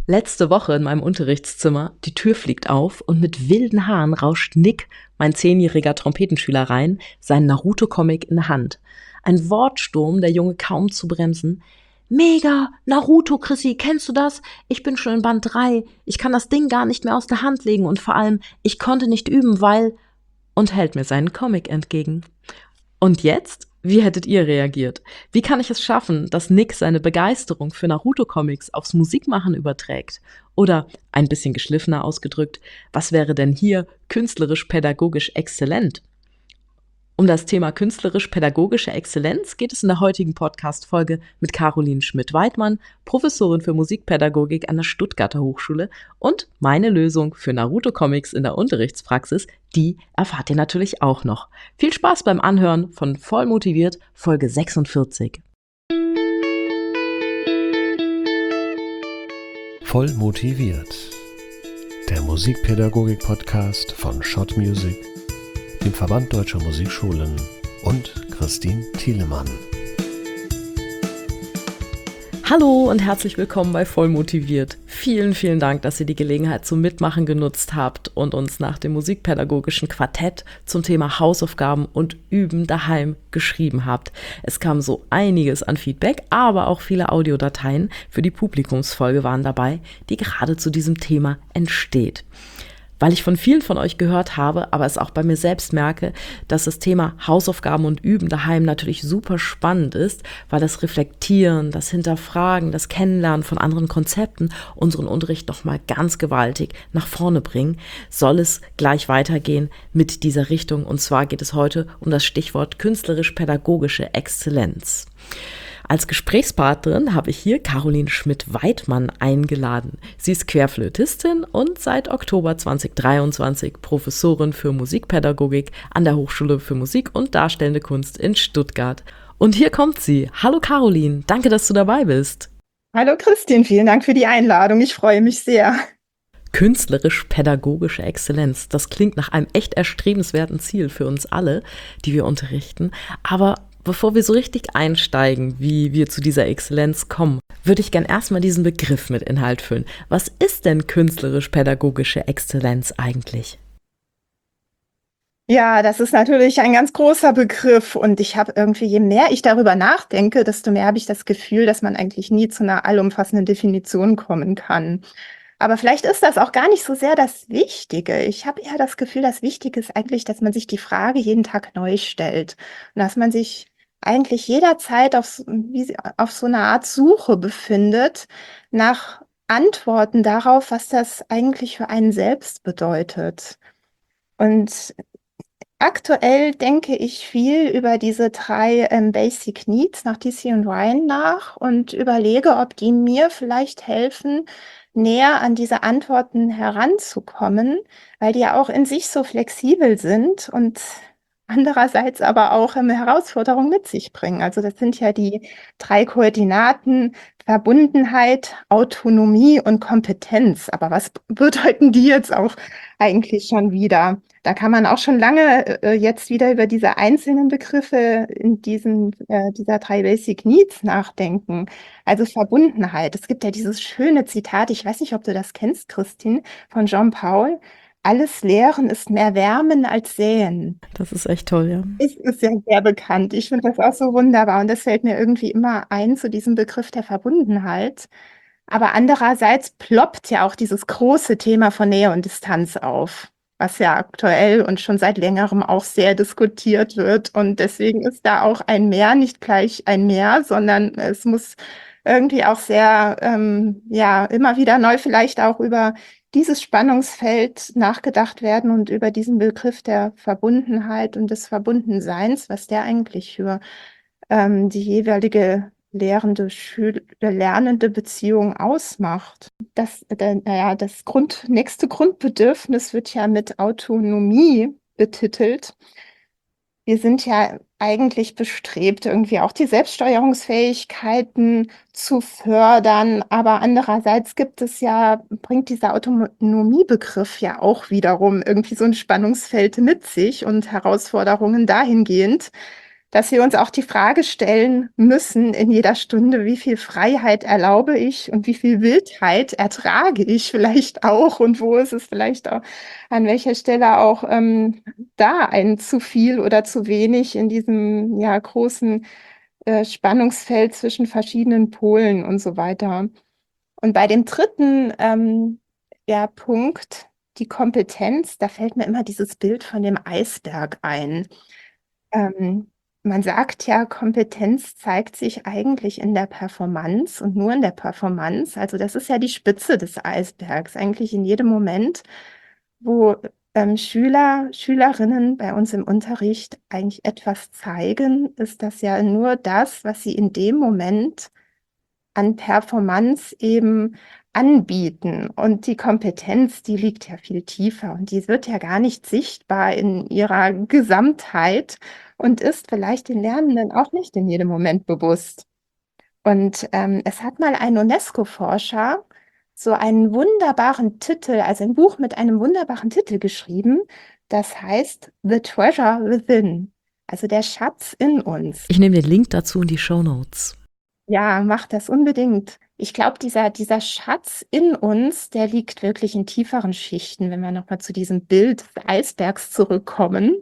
Letzte Woche in meinem Unterrichtszimmer, die Tür fliegt auf und mit wilden Haaren rauscht Nick, mein 10-jähriger Trompetenschüler, rein, seinen Naruto-Comic in der Hand. Ein Wortsturm, der Junge kaum zu bremsen. Mega, Naruto, Chrissy, kennst du das? Ich bin schon in Band 3. Ich kann das Ding gar nicht mehr aus der Hand legen und vor allem, ich konnte nicht üben, weil... Und hält mir seinen Comic entgegen. Und jetzt? Wie hättet ihr reagiert? Wie kann ich es schaffen, dass Nick seine Begeisterung für Naruto-Comics aufs Musikmachen überträgt? Oder, ein bisschen geschliffener ausgedrückt, was wäre denn hier künstlerisch-pädagogisch exzellent? Um das Thema künstlerisch-pädagogische Exzellenz geht es in der heutigen Podcast-Folge mit Caroline Schmidt-Weidmann, Professorin für Musikpädagogik an der Stuttgarter Hochschule, und meine Lösung für Naruto-Comics in der Unterrichtspraxis, die erfahrt ihr natürlich auch noch. Viel Spaß beim Anhören von Voll motiviert, Folge 46. Voll motiviert. Der Musikpädagogik-Podcast von Schott Music, dem Verband Deutscher Musikschulen und Christine Thielemann. Hallo und herzlich willkommen bei Voll motiviert. Vielen, vielen Dank, dass ihr die Gelegenheit zum Mitmachen genutzt habt und uns nach dem musikpädagogischen Quartett zum Thema Hausaufgaben und Üben daheim geschrieben habt. Es kam so einiges an Feedback, aber auch viele Audiodateien für die Publikumsfolge waren dabei, die gerade zu diesem Thema entsteht. Weil ich von vielen von euch gehört habe, aber es auch bei mir selbst merke, dass das Thema Hausaufgaben und Üben daheim natürlich super spannend ist, weil das Reflektieren, das Hinterfragen, das Kennenlernen von anderen Konzepten unseren Unterricht nochmal ganz gewaltig nach vorne bringen, soll es gleich weitergehen mit dieser Richtung. Und zwar geht es heute um das Stichwort künstlerisch-pädagogische Exzellenz. Als Gesprächspartnerin habe ich hier Caroline Schmidt-Weidmann eingeladen. Sie ist Querflötistin und seit Oktober 2023 Professorin für Musikpädagogik an der Hochschule für Musik und Darstellende Kunst in Stuttgart. Und hier kommt sie. Hallo Caroline, danke, dass du dabei bist. Hallo Christine, vielen Dank für die Einladung. Ich freue mich sehr. Künstlerisch-pädagogische Exzellenz, das klingt nach einem echt erstrebenswerten Ziel für uns alle, die wir unterrichten. Aber bevor wir so richtig einsteigen, wie wir zu dieser Exzellenz kommen, würde ich gern erstmal diesen Begriff mit Inhalt füllen. Was ist denn künstlerisch-pädagogische Exzellenz eigentlich? Ja, das ist natürlich ein ganz großer Begriff und ich habe irgendwie, je mehr ich darüber nachdenke, desto mehr habe ich das Gefühl, dass man eigentlich nie zu einer allumfassenden Definition kommen kann. Aber vielleicht ist das auch gar nicht so sehr das Wichtige. Ich habe eher das Gefühl, das Wichtige ist eigentlich, dass man sich die Frage jeden Tag neu stellt und dass man sich eigentlich jederzeit auf so einer Art Suche befindet nach Antworten darauf, was das eigentlich für einen selbst bedeutet. Und aktuell denke ich viel über diese 3 Basic Needs nach DC und Ryan nach und überlege, ob die mir vielleicht helfen, näher an diese Antworten heranzukommen, weil die ja auch in sich so flexibel sind und andererseits aber auch Herausforderungen mit sich bringen. Also das sind ja die 3 Koordinaten: Verbundenheit, Autonomie und Kompetenz. Aber was bedeuten die jetzt auch eigentlich schon wieder? Da kann man auch schon lange jetzt wieder über diese einzelnen Begriffe in dieser 3 Basic Needs nachdenken. Also Verbundenheit. Es gibt ja dieses schöne Zitat, ich weiß nicht, ob du das kennst, Christine, von Jean Paul: Alles Lehren ist mehr Wärmen als Säen. Das ist echt toll, ja. Ist ja sehr bekannt. Ich finde das auch so wunderbar und das fällt mir irgendwie immer ein zu diesem Begriff der Verbundenheit. Aber andererseits ploppt ja auch dieses große Thema von Nähe und Distanz auf, was ja aktuell und schon seit längerem auch sehr diskutiert wird. Und deswegen ist da auch ein Mehr nicht gleich ein Mehr, sondern es muss irgendwie auch sehr, immer wieder neu vielleicht auch über dieses Spannungsfeld nachgedacht werden und über diesen Begriff der Verbundenheit und des Verbundenseins, was der eigentlich für die jeweilige lernende Beziehung ausmacht. Das nächste Grundbedürfnis wird ja mit Autonomie betitelt. Wir sind ja eigentlich bestrebt, irgendwie auch die Selbststeuerungsfähigkeiten zu fördern, aber andererseits bringt dieser Autonomiebegriff ja auch wiederum irgendwie so ein Spannungsfeld mit sich und Herausforderungen dahingehend, dass wir uns auch die Frage stellen müssen in jeder Stunde, wie viel Freiheit erlaube ich und wie viel Wildheit ertrage ich vielleicht auch und wo ist es vielleicht auch, an welcher Stelle auch da ein zu viel oder zu wenig in diesem großen Spannungsfeld zwischen verschiedenen Polen und so weiter. Und bei dem dritten Punkt, die Kompetenz, da fällt mir immer dieses Bild von dem Eisberg ein. Man sagt ja, Kompetenz zeigt sich eigentlich in der Performance und nur in der Performance. Also das ist ja die Spitze des Eisbergs, eigentlich in jedem Moment, wo Schüler, Schülerinnen bei uns im Unterricht eigentlich etwas zeigen, ist das ja nur das, was sie in dem Moment an Performance eben anbieten. Und die Kompetenz, die liegt ja viel tiefer und die wird ja gar nicht sichtbar in ihrer Gesamtheit und ist vielleicht den Lernenden auch nicht in jedem Moment bewusst. Und es hat mal ein UNESCO-Forscher so einen wunderbaren Titel, also ein Buch mit einem wunderbaren Titel geschrieben, das heißt The Treasure Within, also der Schatz in uns. Ich nehme den Link dazu in die Shownotes. Ja, mach das unbedingt. Ich glaube, dieser Schatz in uns, der liegt wirklich in tieferen Schichten, wenn wir nochmal zu diesem Bild des Eisbergs zurückkommen.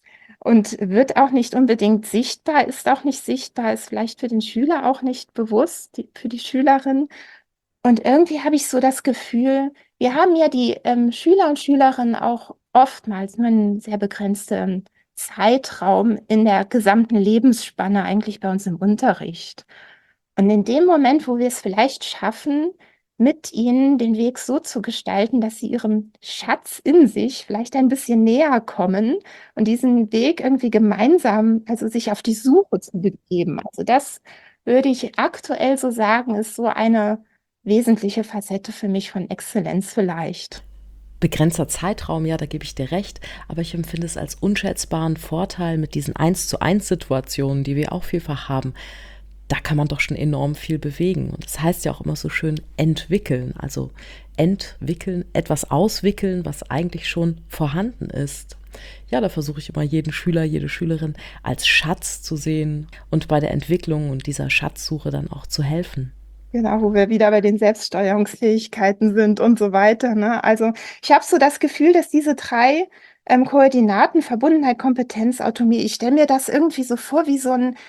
Und wird auch nicht unbedingt sichtbar, ist auch nicht sichtbar, ist vielleicht für den Schüler auch nicht bewusst, für die Schülerin. Und irgendwie habe ich so das Gefühl, wir haben ja die Schüler und Schülerinnen auch oftmals nur einen sehr begrenzten Zeitraum in der gesamten Lebensspanne eigentlich bei uns im Unterricht. Und in dem Moment, wo wir es vielleicht schaffen, mit ihnen den Weg so zu gestalten, dass sie ihrem Schatz in sich vielleicht ein bisschen näher kommen und diesen Weg irgendwie gemeinsam, also sich auf die Suche zu begeben. Also das würde ich aktuell so sagen, ist so eine wesentliche Facette für mich von Exzellenz vielleicht. Begrenzter Zeitraum, ja, da gebe ich dir recht, aber ich empfinde es als unschätzbaren Vorteil mit diesen 1:1-Situationen, die wir auch vielfach haben. Da kann man doch schon enorm viel bewegen. Und das heißt ja auch immer so schön entwickeln, also entwickeln, etwas auswickeln, was eigentlich schon vorhanden ist. Ja, da versuche ich immer jeden Schüler, jede Schülerin als Schatz zu sehen und bei der Entwicklung und dieser Schatzsuche dann auch zu helfen. Genau, wo wir wieder bei den Selbststeuerungsfähigkeiten sind und so weiter, ne? Also ich habe so das Gefühl, dass diese 3 Koordinaten, Verbundenheit, Kompetenz, Autonomie, ich stelle mir das irgendwie so vor wie so ein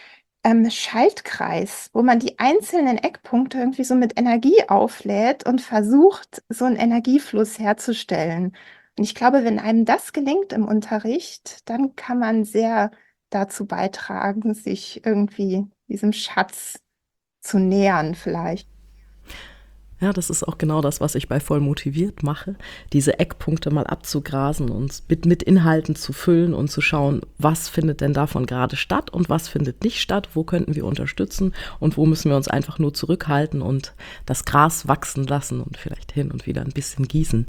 Schaltkreis, wo man die einzelnen Eckpunkte irgendwie so mit Energie auflädt und versucht, so einen Energiefluss herzustellen. Und ich glaube, wenn einem das gelingt im Unterricht, dann kann man sehr dazu beitragen, sich irgendwie diesem Schatz zu nähern vielleicht. Ja, das ist auch genau das, was ich bei Voll motiviert mache, diese Eckpunkte mal abzugrasen und mit Inhalten zu füllen und zu schauen, was findet denn davon gerade statt und was findet nicht statt, wo könnten wir unterstützen und wo müssen wir uns einfach nur zurückhalten und das Gras wachsen lassen und vielleicht hin und wieder ein bisschen gießen.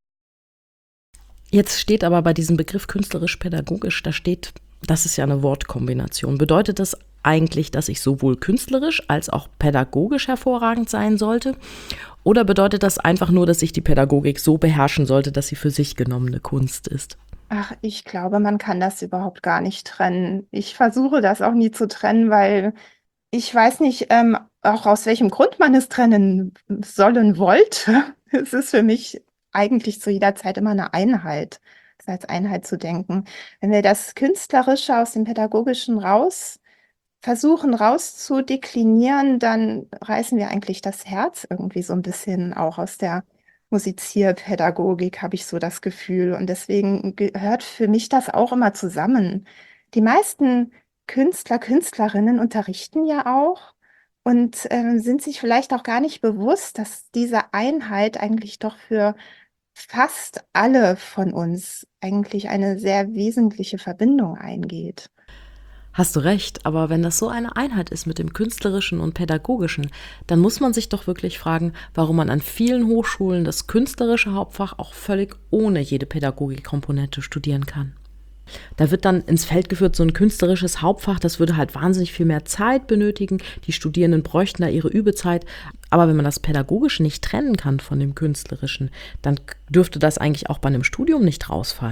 Jetzt steht aber bei diesem Begriff künstlerisch-pädagogisch, da steht, das ist ja eine Wortkombination. Bedeutet das eigentlich, dass ich sowohl künstlerisch als auch pädagogisch hervorragend sein sollte? Oder bedeutet das einfach nur, dass ich die Pädagogik so beherrschen sollte, dass sie für sich genommene Kunst ist? Ach, ich glaube, man kann das überhaupt gar nicht trennen. Ich versuche das auch nie zu trennen, weil ich weiß nicht, auch aus welchem Grund man es trennen sollen wollte. Es ist für mich eigentlich zu jeder Zeit immer eine Einheit, es als Einheit zu denken. Wenn wir das Künstlerische aus dem Pädagogischen versuchen rauszudeklinieren, dann reißen wir eigentlich das Herz irgendwie so ein bisschen auch aus der Musizierpädagogik, habe ich so das Gefühl. Und deswegen gehört für mich das auch immer zusammen. Die meisten Künstler, Künstlerinnen unterrichten ja auch und sind sich vielleicht auch gar nicht bewusst, dass diese Einheit eigentlich doch für fast alle von uns eigentlich eine sehr wesentliche Verbindung eingeht. Hast du recht, aber wenn das so eine Einheit ist mit dem Künstlerischen und Pädagogischen, dann muss man sich doch wirklich fragen, warum man an vielen Hochschulen das künstlerische Hauptfach auch völlig ohne jede Pädagogikkomponente studieren kann. Da wird dann ins Feld geführt, so ein künstlerisches Hauptfach, das würde halt wahnsinnig viel mehr Zeit benötigen, die Studierenden bräuchten da ihre Übezeit, aber wenn man das Pädagogische nicht trennen kann von dem Künstlerischen, dann dürfte das eigentlich auch bei einem Studium nicht rausfallen.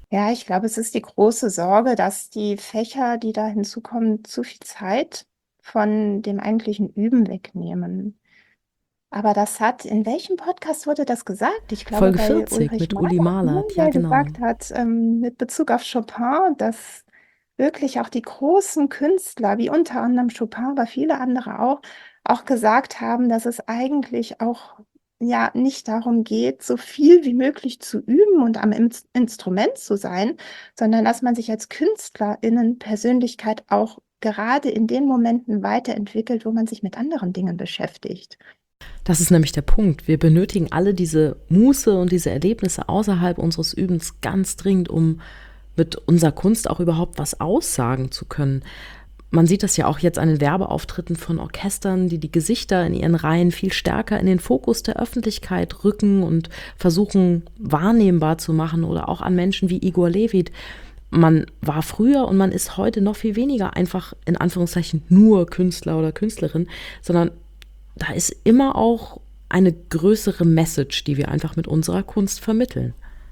Ja, ich glaube, es ist die große Sorge, dass die Fächer, die da hinzukommen, zu viel Zeit von dem eigentlichen Üben wegnehmen. Aber das hat, in welchem Podcast wurde das gesagt? Ich glaube, Folge bei 40 Ulrich mit Uli Mahlert, ne, Mahlert, ja der genau. gesagt hat, mit Bezug auf Chopin, dass wirklich auch die großen Künstler, wie unter anderem Chopin, aber viele andere auch gesagt haben, dass es eigentlich auch ja nicht darum geht, so viel wie möglich zu üben und am Instrument zu sein, sondern dass man sich als KünstlerInnen Persönlichkeit auch gerade in den Momenten weiterentwickelt, wo man sich mit anderen Dingen beschäftigt. Das ist nämlich der Punkt. Wir benötigen alle diese Muße und diese Erlebnisse außerhalb unseres Übens ganz dringend, um mit unserer Kunst auch überhaupt was aussagen zu können. Man sieht das ja auch jetzt an den Werbeauftritten von Orchestern, die die Gesichter in ihren Reihen viel stärker in den Fokus der Öffentlichkeit rücken und versuchen wahrnehmbar zu machen, oder auch an Menschen wie Igor Levit. Man war früher und man ist heute noch viel weniger einfach in Anführungszeichen nur Künstler oder Künstlerin, sondern da ist immer auch eine größere Message, die wir einfach mit unserer Kunst vermitteln.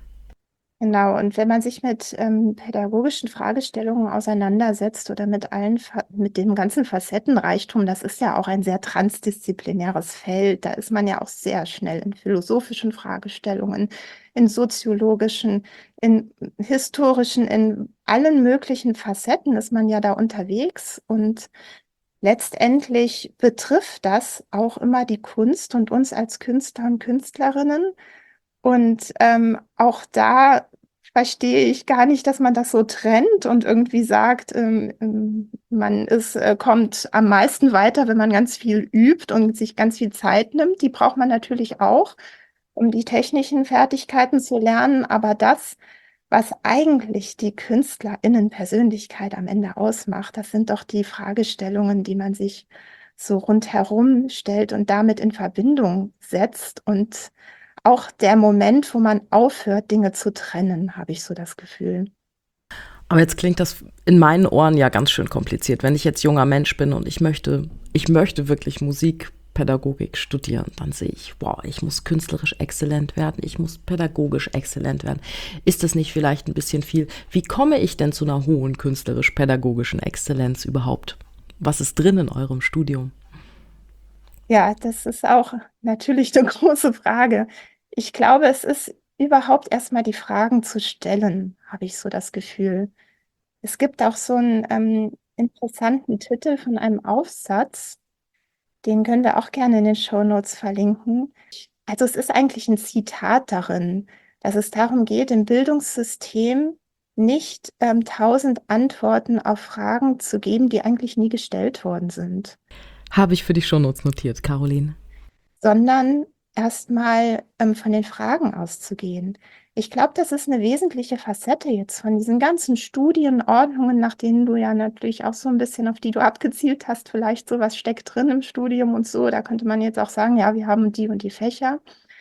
Genau, und wenn man sich mit pädagogischen Fragestellungen auseinandersetzt oder mit dem ganzen Facettenreichtum, das ist ja auch ein sehr transdisziplinäres Feld. Da ist man ja auch sehr schnell in philosophischen Fragestellungen, in soziologischen, in historischen, in allen möglichen Facetten ist man ja da unterwegs. Und letztendlich betrifft das auch immer die Kunst und uns als Künstler und Künstlerinnen. Und auch da verstehe ich gar nicht, dass man das so trennt und irgendwie sagt, man kommt am meisten weiter, wenn man ganz viel übt und sich ganz viel Zeit nimmt. Die braucht man natürlich auch, um die technischen Fertigkeiten zu lernen. Aber das, was eigentlich die KünstlerInnen-Persönlichkeit am Ende ausmacht, das sind doch die Fragestellungen, die man sich so rundherum stellt und damit in Verbindung setzt. Und auch der Moment, wo man aufhört, Dinge zu trennen, habe ich so das Gefühl. Aber jetzt klingt das in meinen Ohren ja ganz schön kompliziert. Wenn ich jetzt junger Mensch bin und ich möchte wirklich Musikpädagogik studieren, dann sehe ich, wow, ich muss künstlerisch exzellent werden, ich muss pädagogisch exzellent werden. Ist das nicht vielleicht ein bisschen viel? Wie komme ich denn zu einer hohen künstlerisch-pädagogischen Exzellenz überhaupt? Was ist drin in eurem Studium? Ja, das ist auch natürlich eine große Frage. Ich glaube, es ist überhaupt erstmal die Fragen zu stellen, habe ich so das Gefühl. Es gibt auch so einen interessanten Titel von einem Aufsatz, den können wir auch gerne in den Shownotes verlinken. Also es ist eigentlich ein Zitat darin, dass es darum geht, im Bildungssystem nicht 1000 Antworten auf Fragen zu geben, die eigentlich nie gestellt worden sind, Habe ich für die Shownotes notiert, Caroline. sondern erstmal von den Fragen auszugehen. Ich glaube, das ist eine wesentliche Facette jetzt von diesen ganzen Studienordnungen, nach denen du ja natürlich auch so ein bisschen, auf die du abgezielt hast, vielleicht sowas steckt drin im Studium und so. Da könnte man jetzt auch sagen, ja, wir haben die und die Fächer.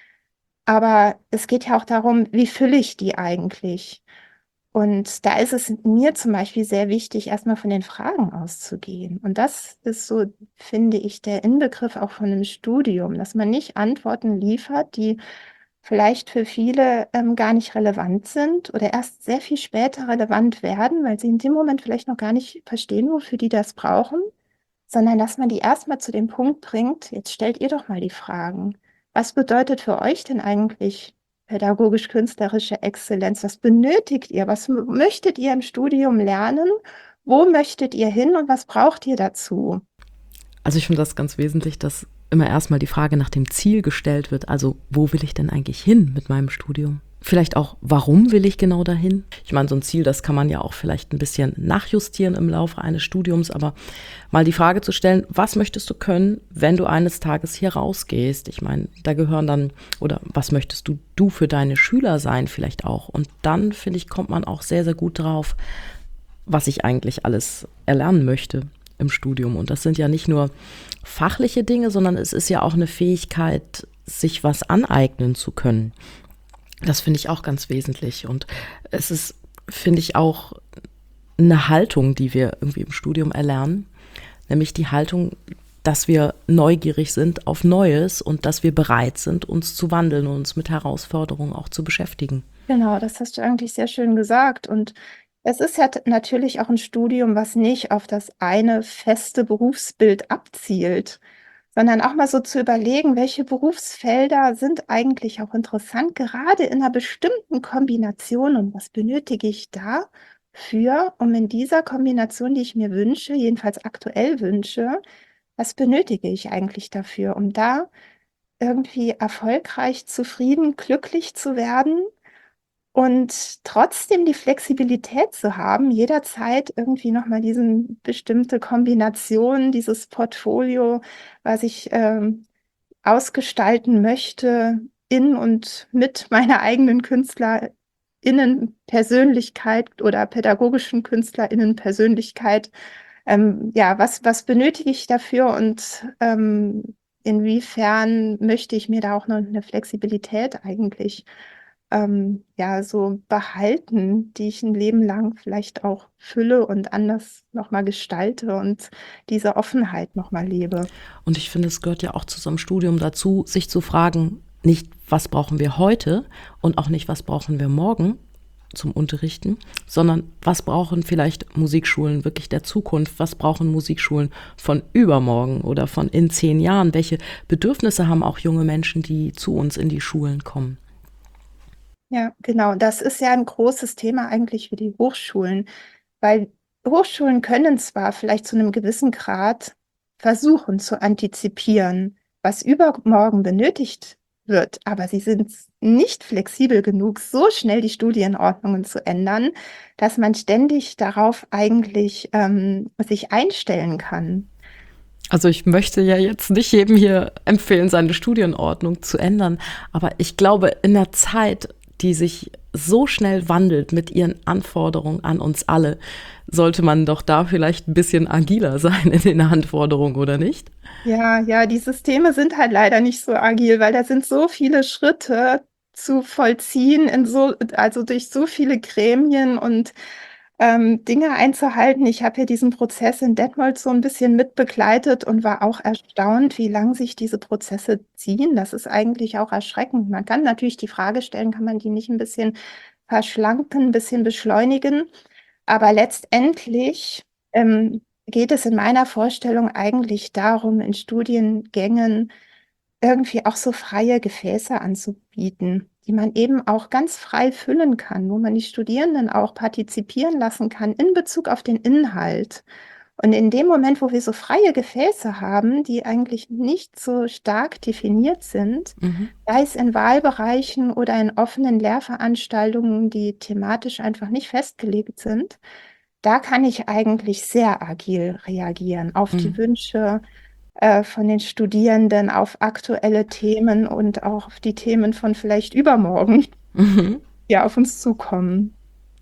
Aber es geht ja auch darum, wie fülle ich die eigentlich? Und da ist es mir zum Beispiel sehr wichtig, erstmal von den Fragen auszugehen. Und das ist so, finde ich, der Inbegriff auch von einem Studium, dass man nicht Antworten liefert, die vielleicht für viele gar nicht relevant sind oder erst sehr viel später relevant werden, weil sie in dem Moment vielleicht noch gar nicht verstehen, wofür die das brauchen, sondern dass man die erstmal zu dem Punkt bringt, jetzt stellt ihr doch mal die Fragen. Was bedeutet für euch denn eigentlich pädagogisch-künstlerische Exzellenz? Was benötigt ihr? Was möchtet ihr im Studium lernen? Wo möchtet ihr hin und was braucht ihr dazu? Also ich finde das ganz wesentlich, dass immer erstmal die Frage nach dem Ziel gestellt wird. Also wo will ich denn eigentlich hin mit meinem Studium? Vielleicht auch, warum will ich genau dahin? Ich meine, so ein Ziel, das kann man ja auch vielleicht ein bisschen nachjustieren im Laufe eines Studiums, aber mal die Frage zu stellen, was möchtest du können, wenn du eines Tages hier rausgehst? Ich meine, da gehören dann, oder was möchtest du für deine Schüler sein vielleicht auch? Und dann, finde ich, kommt man auch sehr, sehr gut drauf, was ich eigentlich alles erlernen möchte im Studium. Und das sind ja nicht nur fachliche Dinge, sondern es ist ja auch eine Fähigkeit, sich was aneignen zu können. Das finde ich auch ganz wesentlich. Und es ist, finde ich, auch eine Haltung, die wir irgendwie im Studium erlernen, nämlich die Haltung, dass wir neugierig sind auf Neues und dass wir bereit sind, uns zu wandeln und uns mit Herausforderungen auch zu beschäftigen. Genau, das hast du eigentlich sehr schön gesagt. Und es ist ja natürlich auch ein Studium, was nicht auf das eine feste Berufsbild abzielt, sondern auch mal so zu überlegen, welche Berufsfelder sind eigentlich auch interessant, gerade in einer bestimmten Kombination und was benötige ich dafür, um in dieser Kombination, die ich mir wünsche, jedenfalls aktuell wünsche, was benötige ich eigentlich dafür, um da irgendwie erfolgreich, zufrieden, glücklich zu werden und trotzdem die Flexibilität zu haben, jederzeit irgendwie nochmal diesen bestimmte Kombination, dieses Portfolio, was ich ausgestalten möchte, in und mit meiner eigenen KünstlerInnen-Persönlichkeit oder pädagogischen KünstlerInnen-Persönlichkeit. Ja, was benötige ich dafür und inwiefern möchte ich mir da auch noch eine Flexibilität eigentlich ja, so behalten, die ich ein Leben lang vielleicht auch fülle und anders nochmal gestalte und diese Offenheit nochmal lebe. Und ich finde, es gehört ja auch zu so einem Studium dazu, sich zu fragen, nicht, was brauchen wir heute und auch nicht, was brauchen wir morgen zum Unterrichten, sondern was brauchen vielleicht Musikschulen wirklich der Zukunft, was brauchen Musikschulen von übermorgen oder von in 10 Jahren, welche Bedürfnisse haben auch junge Menschen, die zu uns in die Schulen kommen. Ja, genau. Das ist ja ein großes Thema eigentlich für die Hochschulen, weil Hochschulen können zwar vielleicht zu einem gewissen Grad versuchen zu antizipieren, was übermorgen benötigt wird, aber sie sind nicht flexibel genug, so schnell die Studienordnungen zu ändern, dass man ständig darauf eigentlich sich einstellen kann. Also ich möchte ja jetzt nicht jedem hier empfehlen, seine Studienordnung zu ändern, aber ich glaube, in der Zeit, die sich so schnell wandelt mit ihren Anforderungen an uns alle, sollte man doch da vielleicht ein bisschen agiler sein in den Anforderungen, oder nicht? Ja, die Systeme sind halt leider nicht so agil, weil da sind so viele Schritte zu vollziehen, also durch so viele Gremien und Dinge einzuhalten. Ich habe ja diesen Prozess in Detmold so ein bisschen mitbegleitet und war auch erstaunt, wie lang sich diese Prozesse ziehen. Das ist eigentlich auch erschreckend. Man kann natürlich die Frage stellen, kann man die nicht ein bisschen verschlanken, ein bisschen beschleunigen? Aber letztendlich geht es in meiner Vorstellung eigentlich darum, in Studiengängen irgendwie auch so freie Gefäße anzubieten, die man eben auch ganz frei füllen kann, wo man die Studierenden auch partizipieren lassen kann in Bezug auf den Inhalt. Und in dem Moment, wo wir so freie Gefäße haben, die eigentlich nicht so stark definiert sind, sei es in Wahlbereichen oder in offenen Lehrveranstaltungen, die thematisch einfach nicht festgelegt sind, da kann ich eigentlich sehr agil reagieren auf die Wünsche von den Studierenden, auf aktuelle Themen und auch auf die Themen von vielleicht übermorgen, die auf uns zukommen.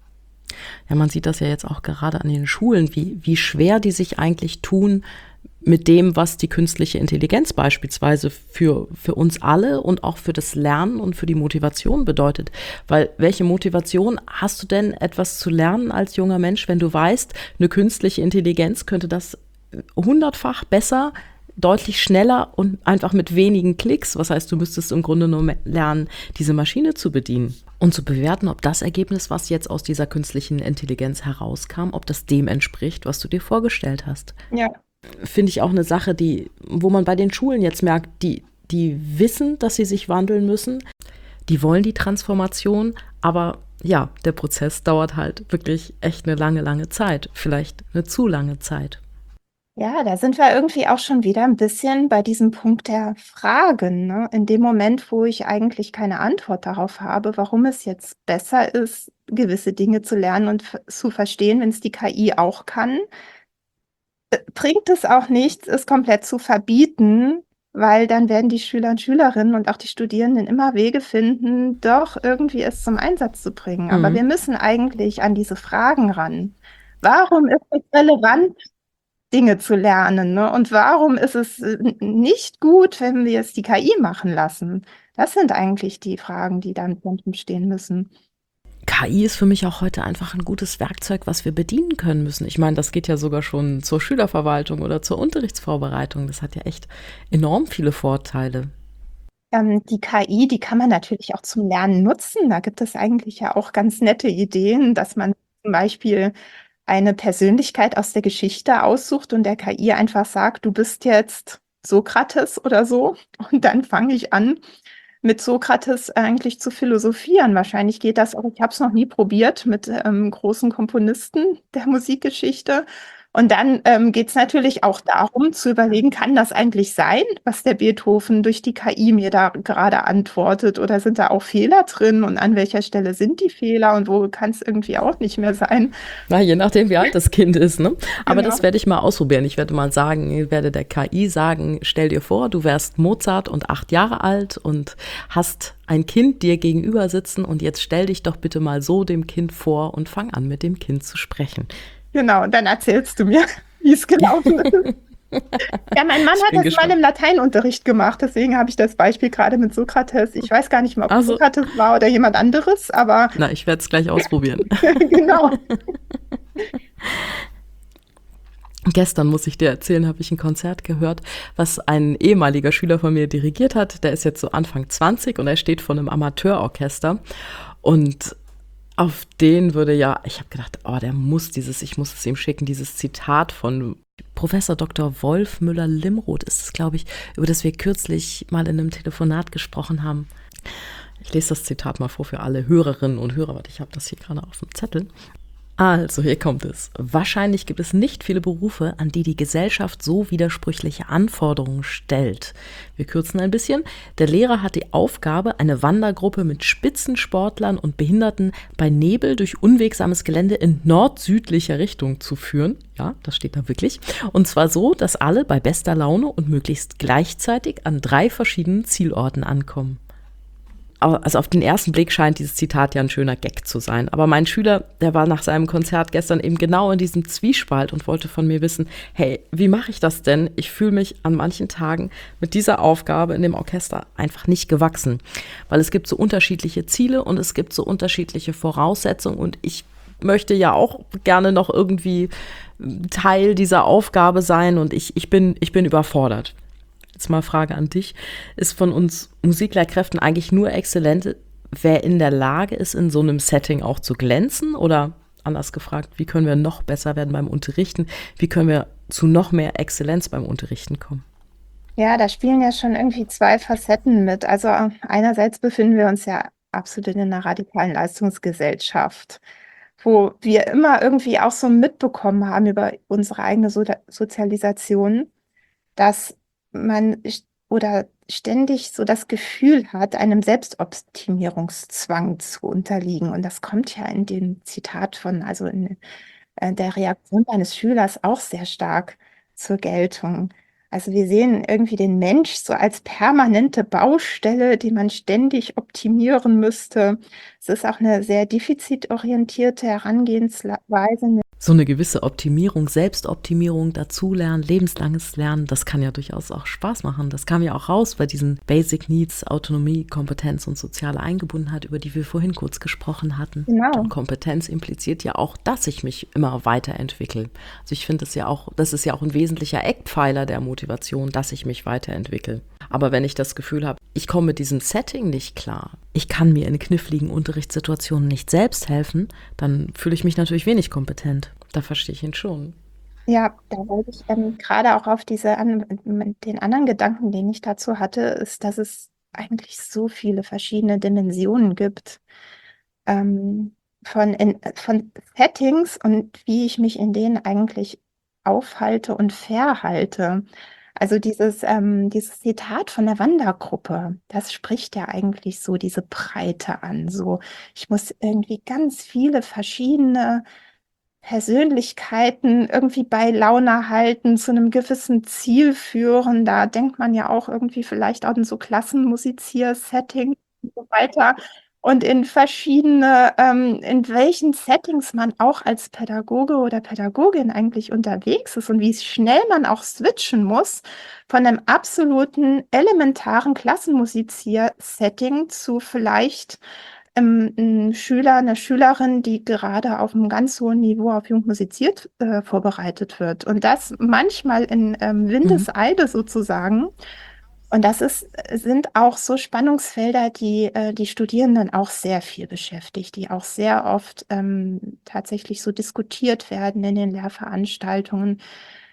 Ja, man sieht das ja jetzt auch gerade an den Schulen, wie schwer die sich eigentlich tun mit dem, was die künstliche Intelligenz beispielsweise für uns alle und auch für das Lernen und für die Motivation bedeutet. Weil welche Motivation hast du denn, etwas zu lernen als junger Mensch, wenn du weißt, eine künstliche Intelligenz könnte das 100-fach besser, deutlich schneller und einfach mit wenigen Klicks. Was heißt, du müsstest im Grunde nur lernen, diese Maschine zu bedienen und zu bewerten, ob das Ergebnis, was jetzt aus dieser künstlichen Intelligenz herauskam, ob das dem entspricht, was du dir vorgestellt hast. Ja. Finde ich auch eine Sache, wo man bei den Schulen jetzt merkt, die wissen, dass sie sich wandeln müssen. Die wollen die Transformation, aber ja, der Prozess dauert halt wirklich echt eine lange, lange Zeit. Vielleicht eine zu lange Zeit. Ja, da sind wir irgendwie auch schon wieder ein bisschen bei diesem Punkt der Fragen, ne? In dem Moment, wo ich eigentlich keine Antwort darauf habe, warum es jetzt besser ist, gewisse Dinge zu lernen und zu verstehen, wenn es die KI auch kann, bringt es auch nichts, es komplett zu verbieten, weil dann werden die Schüler und Schülerinnen und auch die Studierenden immer Wege finden, doch irgendwie es zum Einsatz zu bringen. Aber wir müssen eigentlich an diese Fragen ran. Warum ist es relevant, Dinge zu lernen, ne? Und warum ist es nicht gut, wenn wir es die KI machen lassen? Das sind eigentlich die Fragen, die dann stehen müssen. KI ist für mich auch heute einfach ein gutes Werkzeug, was wir bedienen können müssen. Ich meine, das geht ja sogar schon zur Schülerverwaltung oder zur Unterrichtsvorbereitung. Das hat ja echt enorm viele Vorteile. Die KI, die kann man natürlich auch zum Lernen nutzen. Da gibt es eigentlich ja auch ganz nette Ideen, dass man zum Beispiel eine Persönlichkeit aus der Geschichte aussucht und der KI einfach sagt, du bist jetzt Sokrates oder so. Und dann fange ich an, mit Sokrates eigentlich zu philosophieren. Wahrscheinlich geht das auch, ich habe es noch nie probiert, mit großen Komponisten der Musikgeschichte. Und dann geht es natürlich auch darum zu überlegen, kann das eigentlich sein, was der Beethoven durch die KI mir da gerade antwortet? Oder sind da auch Fehler drin? Und an welcher Stelle sind die Fehler und wo kann es irgendwie auch nicht mehr sein? Na, je nachdem, wie alt das Kind ist, ne? Aber Genau. das werde ich mal ausprobieren. Ich werde mal sagen, ich werde der KI sagen, stell dir vor, du wärst Mozart und 8 Jahre alt und hast ein Kind dir gegenüber sitzen und jetzt stell dich doch bitte mal so dem Kind vor und fang an, mit dem Kind zu sprechen. Genau, und dann erzählst du mir, wie es gelaufen ist. Ja, mein Mann Ich hat bin das mal gespannt. im Lateinunterricht gemacht, deswegen habe ich das Beispiel gerade mit Sokrates. Ich weiß gar nicht mehr, ob es Also, Sokrates war oder jemand anderes, aber na, ich werde es gleich ausprobieren. genau. Gestern, muss ich dir erzählen, habe ich ein Konzert gehört, was ein ehemaliger Schüler von mir dirigiert hat. Der ist jetzt so Anfang 20 und er steht vor einem Amateurorchester. Und auf den würde ja, ich habe gedacht, oh, ich muss es ihm schicken, dieses Zitat von Professor Dr. Wolf Müller-Limroth ist es, glaube ich, über das wir kürzlich mal in einem Telefonat gesprochen haben. Ich lese das Zitat mal vor für alle Hörerinnen und Hörer, weil ich habe das hier gerade auf dem Zettel. Also, hier kommt es. Wahrscheinlich gibt es nicht viele Berufe, an die die Gesellschaft so widersprüchliche Anforderungen stellt. Wir kürzen ein bisschen. Der Lehrer hat die Aufgabe, eine Wandergruppe mit Spitzensportlern und Behinderten bei Nebel durch unwegsames Gelände in nord-südlicher Richtung zu führen. Ja, das steht da wirklich. Und zwar so, dass alle bei bester Laune und möglichst gleichzeitig an 3 verschiedenen Zielorten ankommen. Also auf den ersten Blick scheint dieses Zitat ja ein schöner Gag zu sein. Aber mein Schüler, der war nach seinem Konzert gestern eben genau in diesem Zwiespalt und wollte von mir wissen, hey, wie mache ich das denn? Ich fühle mich an manchen Tagen mit dieser Aufgabe in dem Orchester einfach nicht gewachsen. Weil es gibt so unterschiedliche Ziele und es gibt so unterschiedliche Voraussetzungen und ich möchte ja auch gerne noch irgendwie Teil dieser Aufgabe sein und ich bin überfordert. Jetzt mal Frage an dich, ist von uns Musiklehrkräften eigentlich nur exzellent, wer in der Lage ist, in so einem Setting auch zu glänzen? Oder anders gefragt, wie können wir noch besser werden beim Unterrichten? Wie können wir zu noch mehr Exzellenz beim Unterrichten kommen? Ja, da spielen ja schon irgendwie 2 Facetten mit. Also einerseits befinden wir uns ja absolut in einer radikalen Leistungsgesellschaft, wo wir immer irgendwie auch so mitbekommen haben über unsere eigene Sozialisation, dass man oder ständig so das Gefühl hat, einem Selbstoptimierungszwang zu unterliegen. Und das kommt ja in dem Zitat also in der Reaktion eines Schülers auch sehr stark zur Geltung. Also wir sehen irgendwie den Mensch so als permanente Baustelle, die man ständig optimieren müsste. Es ist auch eine sehr defizitorientierte Herangehensweise. So eine gewisse Optimierung, Selbstoptimierung, dazulernen, lebenslanges Lernen, das kann ja durchaus auch Spaß machen. Das kam ja auch raus bei diesen Basic Needs, Autonomie, Kompetenz und soziale Eingebundenheit, über die wir vorhin kurz gesprochen hatten. Genau. Und Kompetenz impliziert ja auch, dass ich mich immer weiterentwickle. Also ich finde das ist ja auch ein wesentlicher Eckpfeiler der Motivation, dass ich mich weiterentwickle. Aber wenn ich das Gefühl habe, ich komme mit diesem Setting nicht klar, ich kann mir in kniffligen Unterrichtssituationen nicht selbst helfen, dann fühle ich mich natürlich wenig kompetent. Da verstehe ich ihn schon. Ja, da wollte ich gerade auch auf den anderen Gedanken, den ich dazu hatte, ist, dass es eigentlich so viele verschiedene Dimensionen gibt von Settings und wie ich mich in denen eigentlich aufhalte und verhalte. Also dieses Zitat von der Wandergruppe, das spricht ja eigentlich so diese Breite an. So, ich muss irgendwie ganz viele verschiedene Persönlichkeiten irgendwie bei Laune halten, zu einem gewissen Ziel führen. Da denkt man ja auch irgendwie vielleicht auch in so Klassenmusizier-Settings und so weiter. Und in in welchen Settings man auch als Pädagoge oder Pädagogin eigentlich unterwegs ist und wie schnell man auch switchen muss von einem absoluten elementaren Klassenmusizier-Setting zu vielleicht ein Schüler, eine Schülerin, die gerade auf einem ganz hohen Niveau auf Jung musiziert vorbereitet wird. Und das manchmal in Windeseile sozusagen. Und sind auch so Spannungsfelder, die Studierenden auch sehr viel beschäftigt, die auch sehr oft tatsächlich so diskutiert werden in den Lehrveranstaltungen,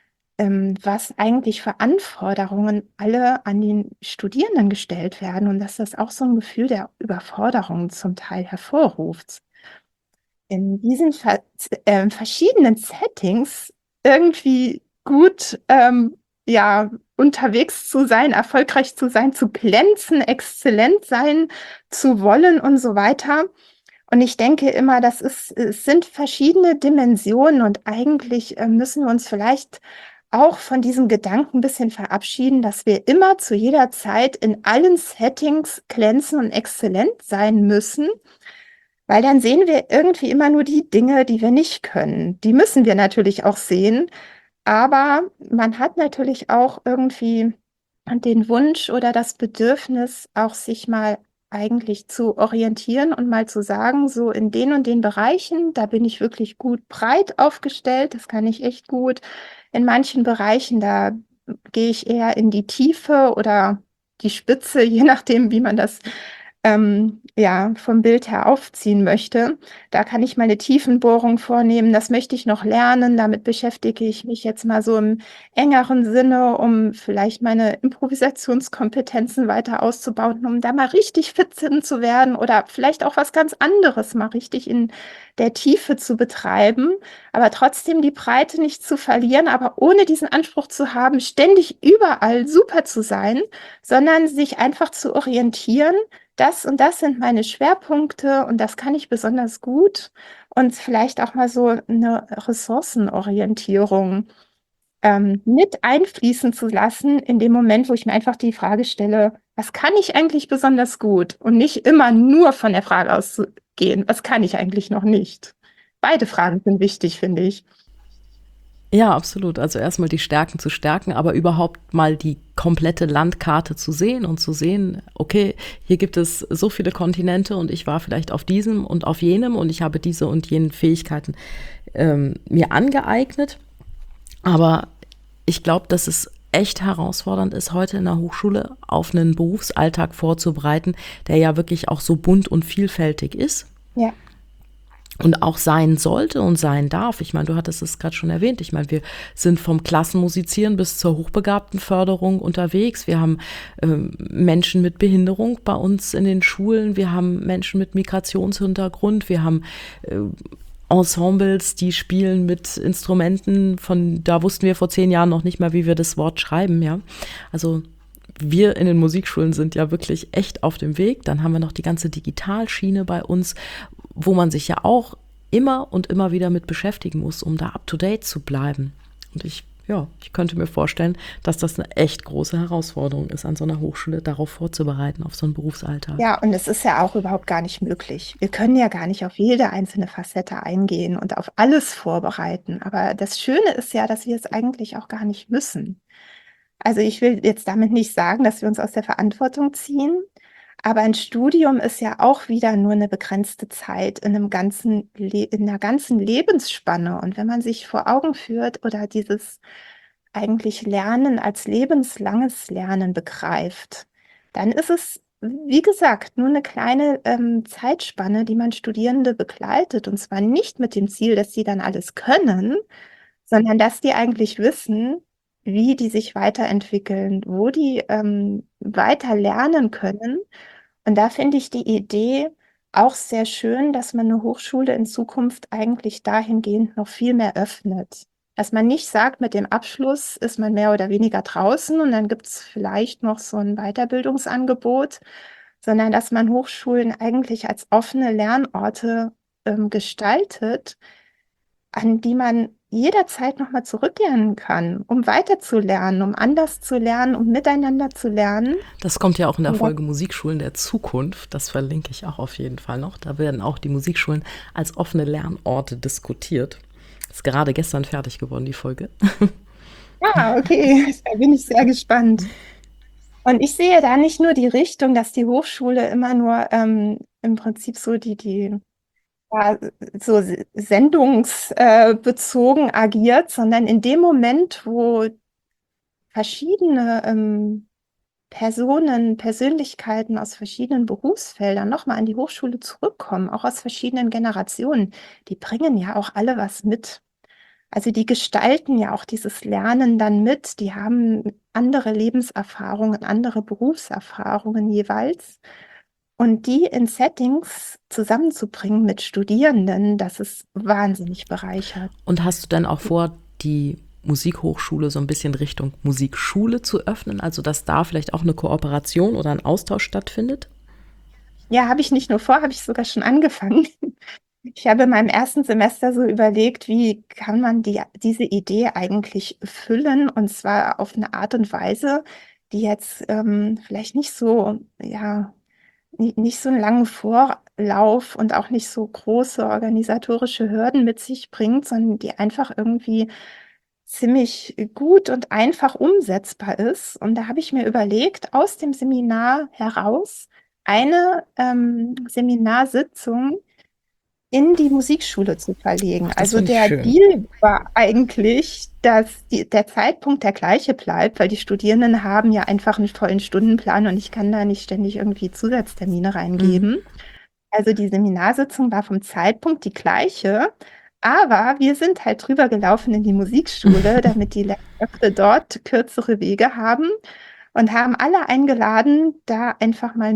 was eigentlich für Anforderungen alle an den Studierenden gestellt werden und dass das auch so ein Gefühl der Überforderung zum Teil hervorruft. In diesen verschiedenen Settings irgendwie gut ja, unterwegs zu sein, erfolgreich zu sein, zu glänzen, exzellent sein zu wollen und so weiter. Und ich denke immer, es sind verschiedene Dimensionen und eigentlich müssen wir uns vielleicht auch von diesem Gedanken ein bisschen verabschieden, dass wir immer zu jeder Zeit in allen Settings glänzen und exzellent sein müssen, weil dann sehen wir irgendwie immer nur die Dinge, die wir nicht können. Die müssen wir natürlich auch sehen, aber man hat natürlich auch irgendwie den Wunsch oder das Bedürfnis, auch sich mal eigentlich zu orientieren und mal zu sagen, so in den und den Bereichen, da bin ich wirklich gut breit aufgestellt, das kann ich echt gut. In manchen Bereichen, da gehe ich eher in die Tiefe oder die Spitze, je nachdem, wie man das ja, vom Bild her aufziehen möchte. Da kann ich mal eine Tiefenbohrung vornehmen. Das möchte ich noch lernen. Damit beschäftige ich mich jetzt mal so im engeren Sinne, um vielleicht meine Improvisationskompetenzen weiter auszubauen, um da mal richtig fit zu werden oder vielleicht auch was ganz anderes mal richtig in der Tiefe zu betreiben, aber trotzdem die Breite nicht zu verlieren, aber ohne diesen Anspruch zu haben, ständig überall super zu sein, sondern sich einfach zu orientieren. Das und das sind meine Schwerpunkte und das kann ich besonders gut und vielleicht auch mal so eine Ressourcenorientierung mit einfließen zu lassen in dem Moment, wo ich mir einfach die Frage stelle, was kann ich eigentlich besonders gut und nicht immer nur von der Frage auszugehen, was kann ich eigentlich noch nicht. Beide Fragen sind wichtig, finde ich. Ja, absolut. Also erstmal die Stärken zu stärken, aber überhaupt mal die komplette Landkarte zu sehen und zu sehen, okay, hier gibt es so viele Kontinente und ich war vielleicht auf diesem und auf jenem und ich habe diese und jene Fähigkeiten mir angeeignet. Aber ich glaube, dass es echt herausfordernd ist, heute in der Hochschule auf einen Berufsalltag vorzubereiten, der ja wirklich auch so bunt und vielfältig ist. Ja. Und auch sein sollte und sein darf. Ich meine, du hattest es gerade schon erwähnt. Ich meine, wir sind vom Klassenmusizieren bis zur Hochbegabtenförderung unterwegs. Wir haben Menschen mit Behinderung bei uns in den Schulen. Wir haben Menschen mit Migrationshintergrund. Wir haben Ensembles, die spielen mit Instrumenten, da wussten wir vor 10 Jahren noch nicht mal, wie wir das Wort schreiben, ja. Also wir in den Musikschulen sind ja wirklich echt auf dem Weg. Dann haben wir noch die ganze Digitalschiene bei uns, wo man sich ja auch immer und immer wieder mit beschäftigen muss, um da up-to-date zu bleiben. Und ich könnte mir vorstellen, dass das eine echt große Herausforderung ist, an so einer Hochschule darauf vorzubereiten, auf so einen Berufsalltag. Ja, und es ist ja auch überhaupt gar nicht möglich. Wir können ja gar nicht auf jede einzelne Facette eingehen und auf alles vorbereiten. Aber das Schöne ist ja, dass wir es eigentlich auch gar nicht müssen. Also ich will jetzt damit nicht sagen, dass wir uns aus der Verantwortung ziehen, aber ein Studium ist ja auch wieder nur eine begrenzte Zeit in einer ganzen Lebensspanne. Und wenn man sich vor Augen führt oder dieses eigentlich Lernen als lebenslanges Lernen begreift, dann ist es, wie gesagt, nur eine kleine Zeitspanne, die man Studierende begleitet. Und zwar nicht mit dem Ziel, dass sie dann alles können, sondern dass die eigentlich wissen, wie die sich weiterentwickeln, wo die weiter lernen können. Und da finde ich die Idee auch sehr schön, dass man eine Hochschule in Zukunft eigentlich dahingehend noch viel mehr öffnet. Dass man nicht sagt, mit dem Abschluss ist man mehr oder weniger draußen und dann gibt es vielleicht noch so ein Weiterbildungsangebot, sondern dass man Hochschulen eigentlich als offene Lernorte gestaltet, an die man jederzeit nochmal zurückkehren kann, um weiterzulernen, um anders zu lernen, um miteinander zu lernen. Das kommt ja auch in der Folge Musikschulen der Zukunft. Das verlinke ich auch auf jeden Fall noch. Da werden auch die Musikschulen als offene Lernorte diskutiert. Ist gerade gestern fertig geworden, die Folge. Ah, okay. Da bin ich sehr gespannt. Und ich sehe da nicht nur die Richtung, dass die Hochschule immer nur im Prinzip so ja, so sendungsbezogen agiert, sondern in dem Moment, wo verschiedene Personen, Persönlichkeiten aus verschiedenen Berufsfeldern nochmal an die Hochschule zurückkommen, auch aus verschiedenen Generationen, die bringen ja auch alle was mit. Also die gestalten ja auch dieses Lernen dann mit. Die haben andere Lebenserfahrungen, andere Berufserfahrungen jeweils. Und die in Settings zusammenzubringen mit Studierenden, das ist wahnsinnig bereichert. Und hast du dann auch vor, die Musikhochschule so ein bisschen Richtung Musikschule zu öffnen, also dass da vielleicht auch eine Kooperation oder ein Austausch stattfindet? Ja, habe ich nicht nur vor, habe ich sogar schon angefangen. Ich habe in meinem ersten Semester so überlegt, wie kann man diese Idee eigentlich füllen, und zwar auf eine Art und Weise, die jetzt vielleicht nicht so, ja, nicht so einen langen Vorlauf und auch nicht so große organisatorische Hürden mit sich bringt, sondern die einfach irgendwie ziemlich gut und einfach umsetzbar ist. Und da habe ich mir überlegt, aus dem Seminar heraus eine Seminarsitzung in die Musikschule zu verlegen. Ach, das Also finde ich der schön. Deal war eigentlich, dass der Zeitpunkt der gleiche bleibt, weil die Studierenden haben ja einfach einen vollen Stundenplan und ich kann da nicht ständig irgendwie Zusatztermine reingeben. Also die Seminarsitzung war vom Zeitpunkt die gleiche, aber wir sind halt drüber gelaufen in die Musikschule, damit die Lehrkräfte dort kürzere Wege haben, und haben alle eingeladen, da einfach mal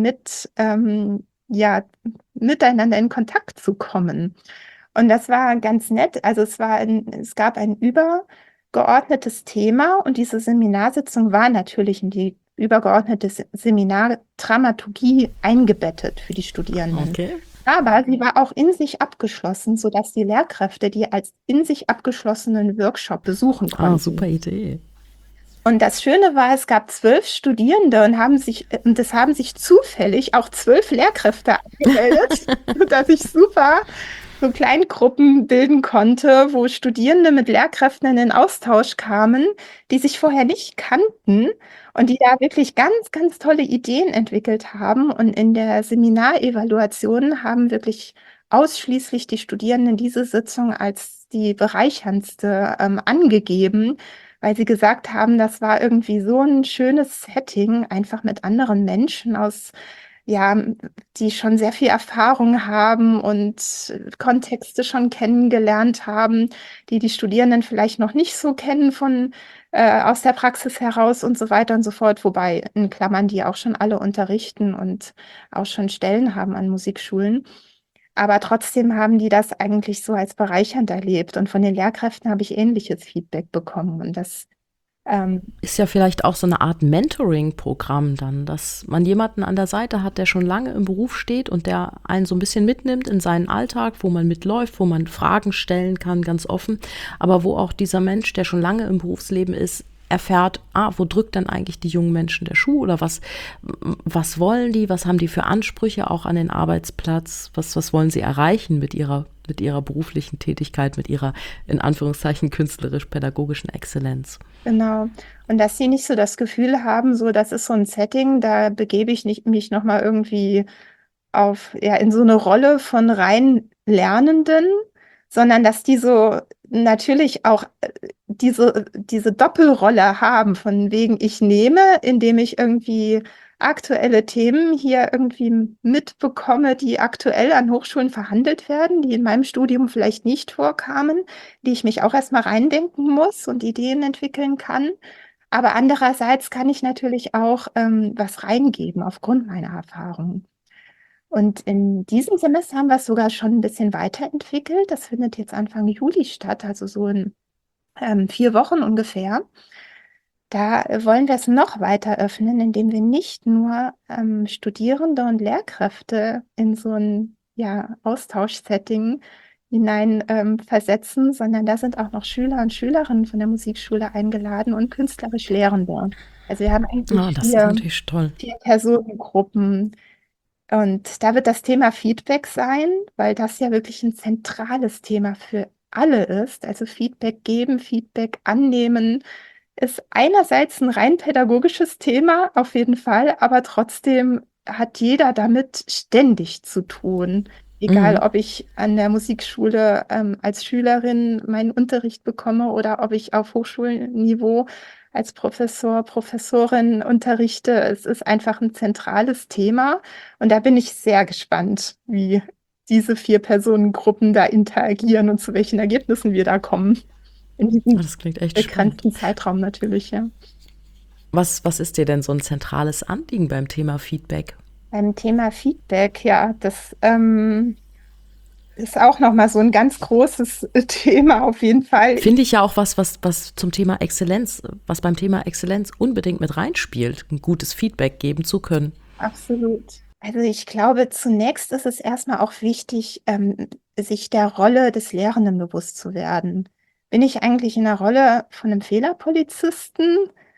ja, miteinander in Kontakt zu kommen. Und das war ganz nett. Also es gab ein übergeordnetes Thema, und diese Seminarsitzung war natürlich in die übergeordnete Seminar Dramaturgie eingebettet für die Studierenden. Okay. Aber sie war auch in sich abgeschlossen, sodass die Lehrkräfte die als in sich abgeschlossenen Workshop besuchen Ah, konnten. super Idee. Und das Schöne war, es gab 12 Studierende und es haben sich zufällig auch 12 Lehrkräfte angemeldet, sodass ich super so Kleingruppen bilden konnte, wo Studierende mit Lehrkräften in den Austausch kamen, die sich vorher nicht kannten und die da wirklich ganz, ganz tolle Ideen entwickelt haben. Und in der Seminarevaluation haben wirklich ausschließlich die Studierenden diese Sitzung als die bereicherndste angegeben, weil sie gesagt haben, das war irgendwie so ein schönes Setting, einfach mit anderen Menschen ja, die schon sehr viel Erfahrung haben und Kontexte schon kennengelernt haben, die die Studierenden vielleicht noch nicht so kennen aus der Praxis heraus und so weiter und so fort. Wobei, in Klammern, die auch schon alle unterrichten und auch schon Stellen haben an Musikschulen. Aber trotzdem haben die das eigentlich so als bereichernd erlebt. Und von den Lehrkräften habe ich ähnliches Feedback bekommen. Und das Ist ja vielleicht auch so eine Art Mentoring-Programm dann, dass man jemanden an der Seite hat, der schon lange im Beruf steht und der einen so ein bisschen mitnimmt in seinen Alltag, wo man mitläuft, wo man Fragen stellen kann, ganz offen, aber wo auch dieser Mensch, der schon lange im Berufsleben ist, erfährt, wo drückt denn eigentlich die jungen Menschen der Schuh oder was wollen die, was haben die für Ansprüche auch an den Arbeitsplatz, was wollen sie erreichen mit ihrer beruflichen Tätigkeit, mit ihrer, in Anführungszeichen, künstlerisch-pädagogischen Exzellenz. Genau. Und dass sie nicht so das Gefühl haben, so, das ist so ein Setting, da begebe ich mich nochmal irgendwie in so eine Rolle von rein Lernenden, sondern dass die so natürlich auch diese Doppelrolle haben, von wegen ich nehme, indem ich irgendwie aktuelle Themen hier irgendwie mitbekomme, die aktuell an Hochschulen verhandelt werden, die in meinem Studium vielleicht nicht vorkamen, die ich mich auch erstmal reindenken muss und Ideen entwickeln kann. Aber andererseits kann ich natürlich auch was reingeben aufgrund meiner Erfahrungen. Und in diesem Semester haben wir es sogar schon ein bisschen weiterentwickelt. Das findet jetzt Anfang Juli statt, also so in 4 Wochen ungefähr. Da wollen wir es noch weiter öffnen, indem wir nicht nur Studierende und Lehrkräfte in so ein Austauschsetting hinein versetzen, sondern da sind auch noch Schüler und Schülerinnen von der Musikschule eingeladen und künstlerisch Lehrende. Also wir haben eigentlich Das ist natürlich toll. 4 Personengruppen. Und da wird das Thema Feedback sein, weil das ja wirklich ein zentrales Thema für alle ist. Also Feedback geben, Feedback annehmen, ist einerseits ein rein pädagogisches Thema, auf jeden Fall, aber trotzdem hat jeder damit ständig zu tun. Egal, Mhm. ob ich an der Musikschule als Schülerin meinen Unterricht bekomme oder ob ich auf Hochschulniveau als Professor, Professorin unterrichte. Es ist einfach ein zentrales Thema und da bin ich sehr gespannt, wie diese 4 Personengruppen da interagieren und zu welchen Ergebnissen wir da kommen. In diesem Das klingt echt spannend. begrenzten Zeitraum natürlich, ja. Was ist dir denn so ein zentrales Anliegen beim Thema Feedback? Beim Thema Feedback, ja, das ist auch nochmal so ein ganz großes Thema auf jeden Fall. Finde ich ja auch was zum Thema Exzellenz, was beim Thema Exzellenz unbedingt mit reinspielt, ein gutes Feedback geben zu können. Absolut. Also ich glaube, zunächst ist es erstmal auch wichtig, sich der Rolle des Lehrenden bewusst zu werden. Bin ich eigentlich in der Rolle von einem Fehlerpolizisten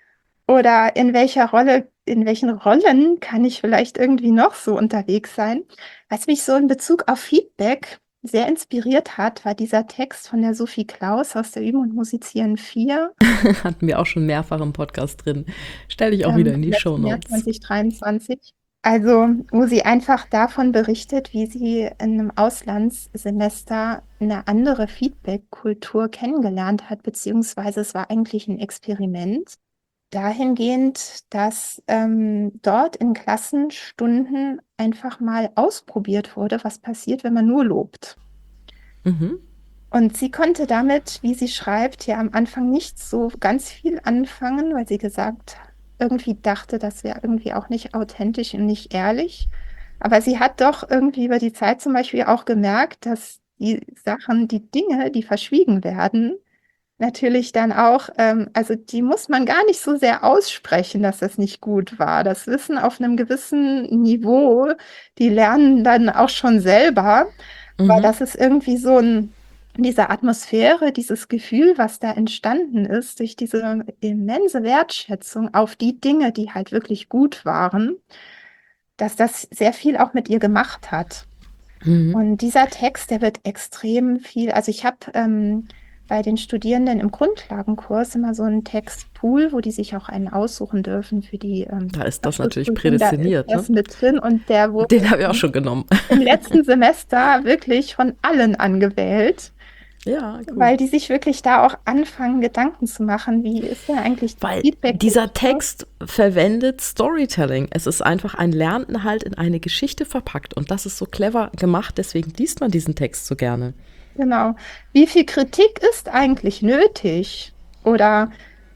oder in welchen Rollen kann ich vielleicht irgendwie noch so unterwegs sein? Was mich so in Bezug auf Feedback sehr inspiriert hat, war dieser Text von der Sophie Klaus aus der Üben und Musizieren 4, Hatten wir auch schon mehrfach im Podcast drin. Stell ich auch wieder in die letzten Jahr Shownotes. 2023. Also, wo sie einfach davon berichtet, wie sie in einem Auslandssemester eine andere Feedback-Kultur kennengelernt hat, beziehungsweise es war eigentlich ein Experiment. Dahingehend, dass dort in Klassenstunden einfach mal ausprobiert wurde, was passiert, wenn man nur lobt. Mhm. Und sie konnte damit, wie sie schreibt, ja am Anfang nicht so ganz viel anfangen, weil sie irgendwie dachte, das wäre irgendwie auch nicht authentisch und nicht ehrlich. Aber sie hat doch irgendwie über die Zeit zum Beispiel auch gemerkt, dass die Dinge, die verschwiegen werden, natürlich dann auch, also die muss man gar nicht so sehr aussprechen, dass das nicht gut war. Das Wissen auf einem gewissen Niveau, die lernen dann auch schon selber, aber Mhm. das ist irgendwie so diese Atmosphäre, dieses Gefühl, was da entstanden ist, durch diese immense Wertschätzung auf die Dinge, die halt wirklich gut waren, dass das sehr viel auch mit ihr gemacht hat. Mhm. Und dieser Text, der wird extrem viel, also ich habe bei den Studierenden im Grundlagenkurs immer so einen Textpool, wo die sich auch einen aussuchen dürfen für die Da ist das natürlich Abschlussprüfung. Da ist prädestiniert, ne? das mit drin und der wurde Den habe ich auch schon genommen. im letzten Semester wirklich von allen angewählt, Ja, cool. weil die sich wirklich da auch anfangen, Gedanken zu machen, wie ist denn eigentlich die Weil Feedback? dieser Text verwendet Storytelling. Es ist einfach ein Lerninhalt in eine Geschichte verpackt. Und das ist so clever gemacht, deswegen liest man diesen Text so gerne. Genau. Wie viel Kritik ist eigentlich nötig? Oder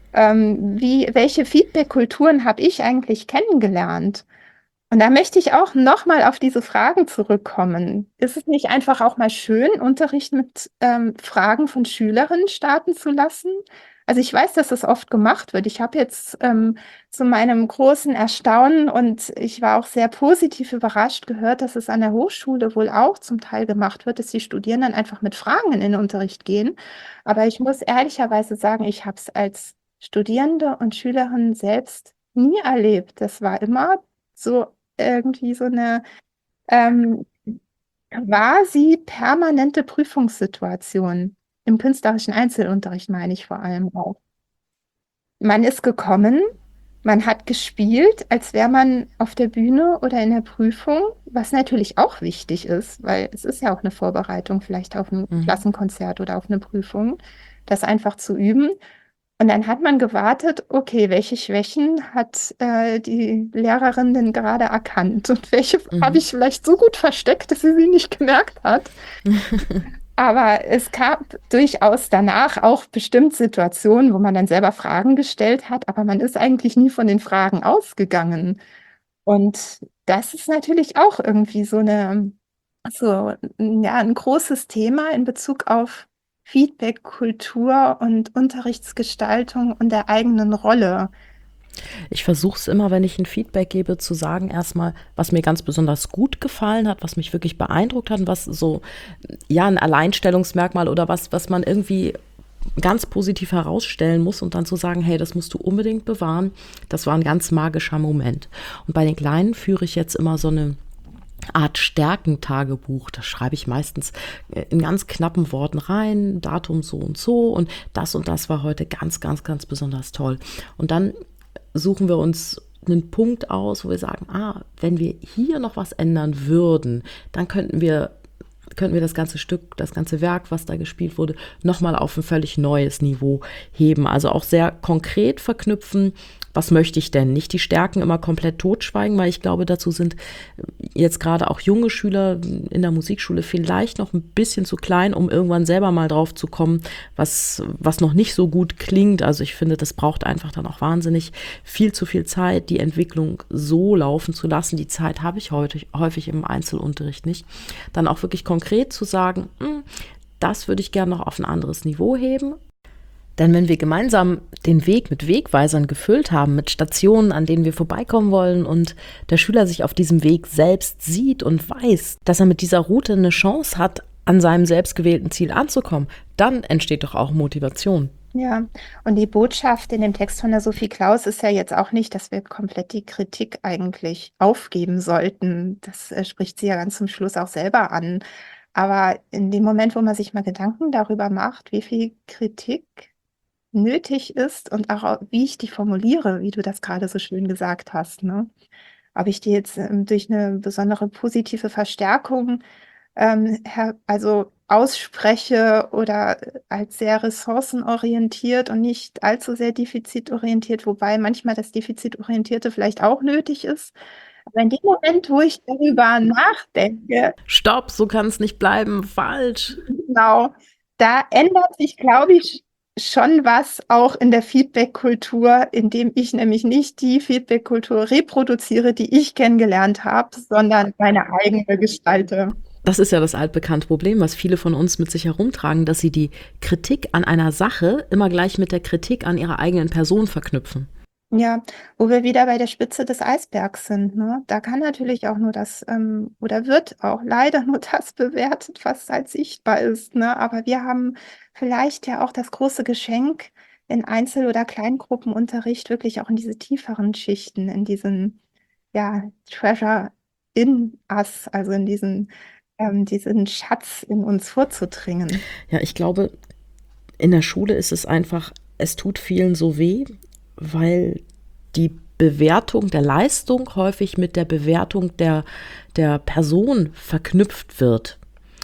welche Feedback-Kulturen habe ich eigentlich kennengelernt? Und da möchte ich auch nochmal auf diese Fragen zurückkommen. Ist es nicht einfach auch mal schön, Unterricht mit Fragen von Schülerinnen starten zu lassen? Also ich weiß, dass das oft gemacht wird. Ich habe jetzt zu meinem großen Erstaunen und ich war auch sehr positiv überrascht gehört, dass es an der Hochschule wohl auch zum Teil gemacht wird, dass die Studierenden einfach mit Fragen in den Unterricht gehen. Aber ich muss ehrlicherweise sagen, ich habe es als Studierende und Schülerin selbst nie erlebt. Das war immer so irgendwie so eine ähm, quasi permanente Prüfungssituation. Im künstlerischen Einzelunterricht meine ich vor allem auch. Man ist gekommen, man hat gespielt, als wäre man auf der Bühne oder in der Prüfung, was natürlich auch wichtig ist, weil es ist ja auch eine Vorbereitung vielleicht auf ein Klassenkonzert oder auf eine Prüfung, das einfach zu üben. Und dann hat man gewartet, okay, welche Schwächen hat die Lehrerin denn gerade erkannt und welche habe ich vielleicht so gut versteckt, dass sie nicht gemerkt hat. Aber es gab durchaus danach auch bestimmt Situationen, wo man dann selber Fragen gestellt hat, aber man ist eigentlich nie von den Fragen ausgegangen. Und das ist natürlich auch irgendwie ja, ein großes Thema in Bezug auf Feedback, Kultur und Unterrichtsgestaltung und der eigenen Rolle. Ich versuche es immer, wenn ich ein Feedback gebe, zu sagen erstmal, was mir ganz besonders gut gefallen hat, was mich wirklich beeindruckt hat und was so, ja, ein Alleinstellungsmerkmal oder was man irgendwie ganz positiv herausstellen muss und dann zu sagen, hey, das musst du unbedingt bewahren. Das war ein ganz magischer Moment. Und bei den Kleinen führe ich jetzt immer so eine Art Stärkentagebuch. Das schreibe ich meistens in ganz knappen Worten rein, Datum so und das war heute ganz, ganz, ganz besonders toll. Und dann suchen wir uns einen Punkt aus, wo wir sagen, wenn wir hier noch was ändern würden, dann könnten wir das ganze Stück, das ganze Werk, was da gespielt wurde, nochmal auf ein völlig neues Niveau heben. Also auch sehr konkret verknüpfen, was möchte ich denn? Nicht die Stärken immer komplett totschweigen, weil ich glaube, dazu sind jetzt gerade auch junge Schüler in der Musikschule vielleicht noch ein bisschen zu klein, um irgendwann selber mal drauf zu kommen, was noch nicht so gut klingt. Also ich finde, das braucht einfach dann auch wahnsinnig viel zu viel Zeit, die Entwicklung so laufen zu lassen. Die Zeit habe ich häufig im Einzelunterricht nicht. Dann auch wirklich konkret zu sagen, das würde ich gerne noch auf ein anderes Niveau heben. Denn wenn wir gemeinsam den Weg mit Wegweisern gefüllt haben, mit Stationen, an denen wir vorbeikommen wollen und der Schüler sich auf diesem Weg selbst sieht und weiß, dass er mit dieser Route eine Chance hat, an seinem selbstgewählten Ziel anzukommen, dann entsteht doch auch Motivation. Ja, und die Botschaft in dem Text von der Sophie Klaus ist ja jetzt auch nicht, dass wir komplett die Kritik eigentlich aufgeben sollten. Das spricht sie ja ganz zum Schluss auch selber an. Aber in dem Moment, wo man sich mal Gedanken darüber macht, wie viel Kritik nötig ist und auch wie ich die formuliere, wie du das gerade so schön gesagt hast, ne? Ob ich die jetzt durch eine besondere positive Verstärkung also ausspreche oder als sehr ressourcenorientiert und nicht allzu sehr defizitorientiert, wobei manchmal das Defizitorientierte vielleicht auch nötig ist. Aber in dem Moment, wo ich darüber nachdenke, Stopp, so kann es nicht bleiben, falsch. genau, da ändert sich, glaube ich, schon was auch in der Feedback-Kultur, indem ich nämlich nicht die Feedback-Kultur reproduziere, die ich kennengelernt habe, sondern meine eigene gestalte. Das ist ja das altbekannte Problem, was viele von uns mit sich herumtragen, dass sie die Kritik an einer Sache immer gleich mit der Kritik an ihrer eigenen Person verknüpfen. Ja, wo wir wieder bei der Spitze des Eisbergs sind, ne? Da kann natürlich auch nur das, oder wird auch leider nur das bewertet, was halt sichtbar ist, ne? Aber wir haben vielleicht ja auch das große Geschenk, in Einzel- oder Kleingruppenunterricht wirklich auch in diese tieferen Schichten, in diesen, ja, Treasure in us, also in diesen Schatz in uns vorzudringen. Ja, ich glaube, in der Schule ist es einfach, es tut vielen so weh, weil die Bewertung der Leistung häufig mit der Bewertung der Person verknüpft wird.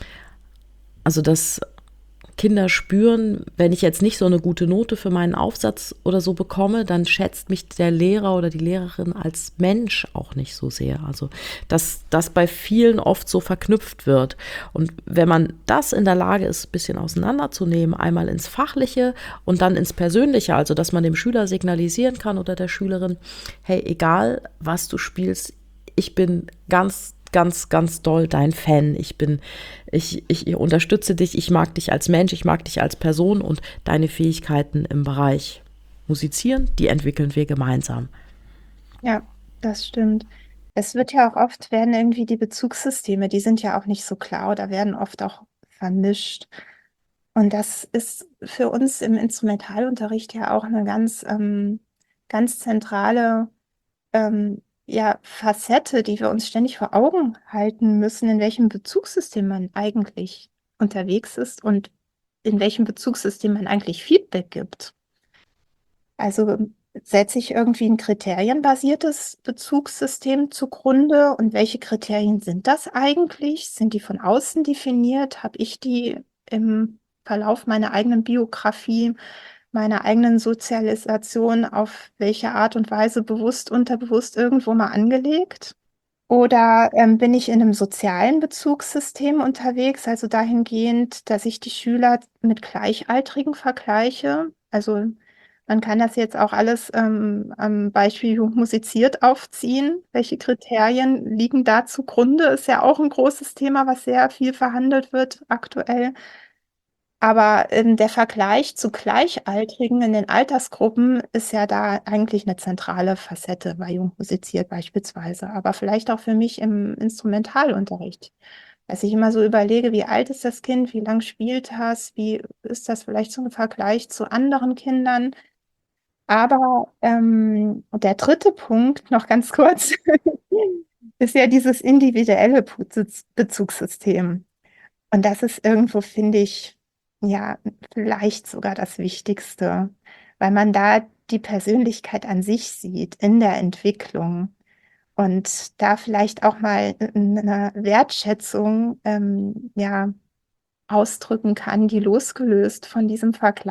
Also dass Kinder spüren, wenn ich jetzt nicht so eine gute Note für meinen Aufsatz oder so bekomme, dann schätzt mich der Lehrer oder die Lehrerin als Mensch auch nicht so sehr. Also dass das bei vielen oft so verknüpft wird. Und wenn man das in der Lage ist, ein bisschen auseinanderzunehmen, einmal ins Fachliche und dann ins Persönliche, also dass man dem Schüler signalisieren kann oder der Schülerin, hey, egal was du spielst, ich bin ganz doll dein Fan. Ich unterstütze dich, ich mag dich als Mensch, ich mag dich als Person und deine Fähigkeiten im Bereich Musizieren, die entwickeln wir gemeinsam. Ja, das stimmt. Es wird ja auch oft, werden irgendwie die Bezugssysteme, die sind ja auch nicht so klar oder werden oft auch vermischt. Und das ist für uns im Instrumentalunterricht ja auch eine ganz zentrale ja, Facette, die wir uns ständig vor Augen halten müssen, in welchem Bezugssystem man eigentlich unterwegs ist und in welchem Bezugssystem man eigentlich Feedback gibt. Also setze ich irgendwie ein kriterienbasiertes Bezugssystem zugrunde und welche Kriterien sind das eigentlich? Sind die von außen definiert? Habe ich die im Verlauf meiner eigenen Biografie, meiner eigenen Sozialisation auf welche Art und Weise bewusst, unterbewusst irgendwo mal angelegt? Oder bin ich in einem sozialen Bezugssystem unterwegs, also dahingehend, dass ich die Schüler mit Gleichaltrigen vergleiche? Also man kann das jetzt auch alles am Beispiel Jung musiziert aufziehen. Welche Kriterien liegen da zugrunde? Ist ja auch ein großes Thema, was sehr viel verhandelt wird aktuell. Aber der Vergleich zu Gleichaltrigen in den Altersgruppen ist ja da eigentlich eine zentrale Facette bei Jung musiziert beispielsweise, aber vielleicht auch für mich im Instrumentalunterricht. Dass ich immer so überlege, wie alt ist das Kind, wie lang spielt das, wie ist das vielleicht so im Vergleich zu anderen Kindern. Aber der dritte Punkt, noch ganz kurz, ist ja dieses individuelle Bezugssystem. Und das ist irgendwo, finde ich, ja, vielleicht sogar das Wichtigste, weil man da die Persönlichkeit an sich sieht in der Entwicklung und da vielleicht auch mal eine Wertschätzung, ja, ausdrücken kann, die losgelöst von diesem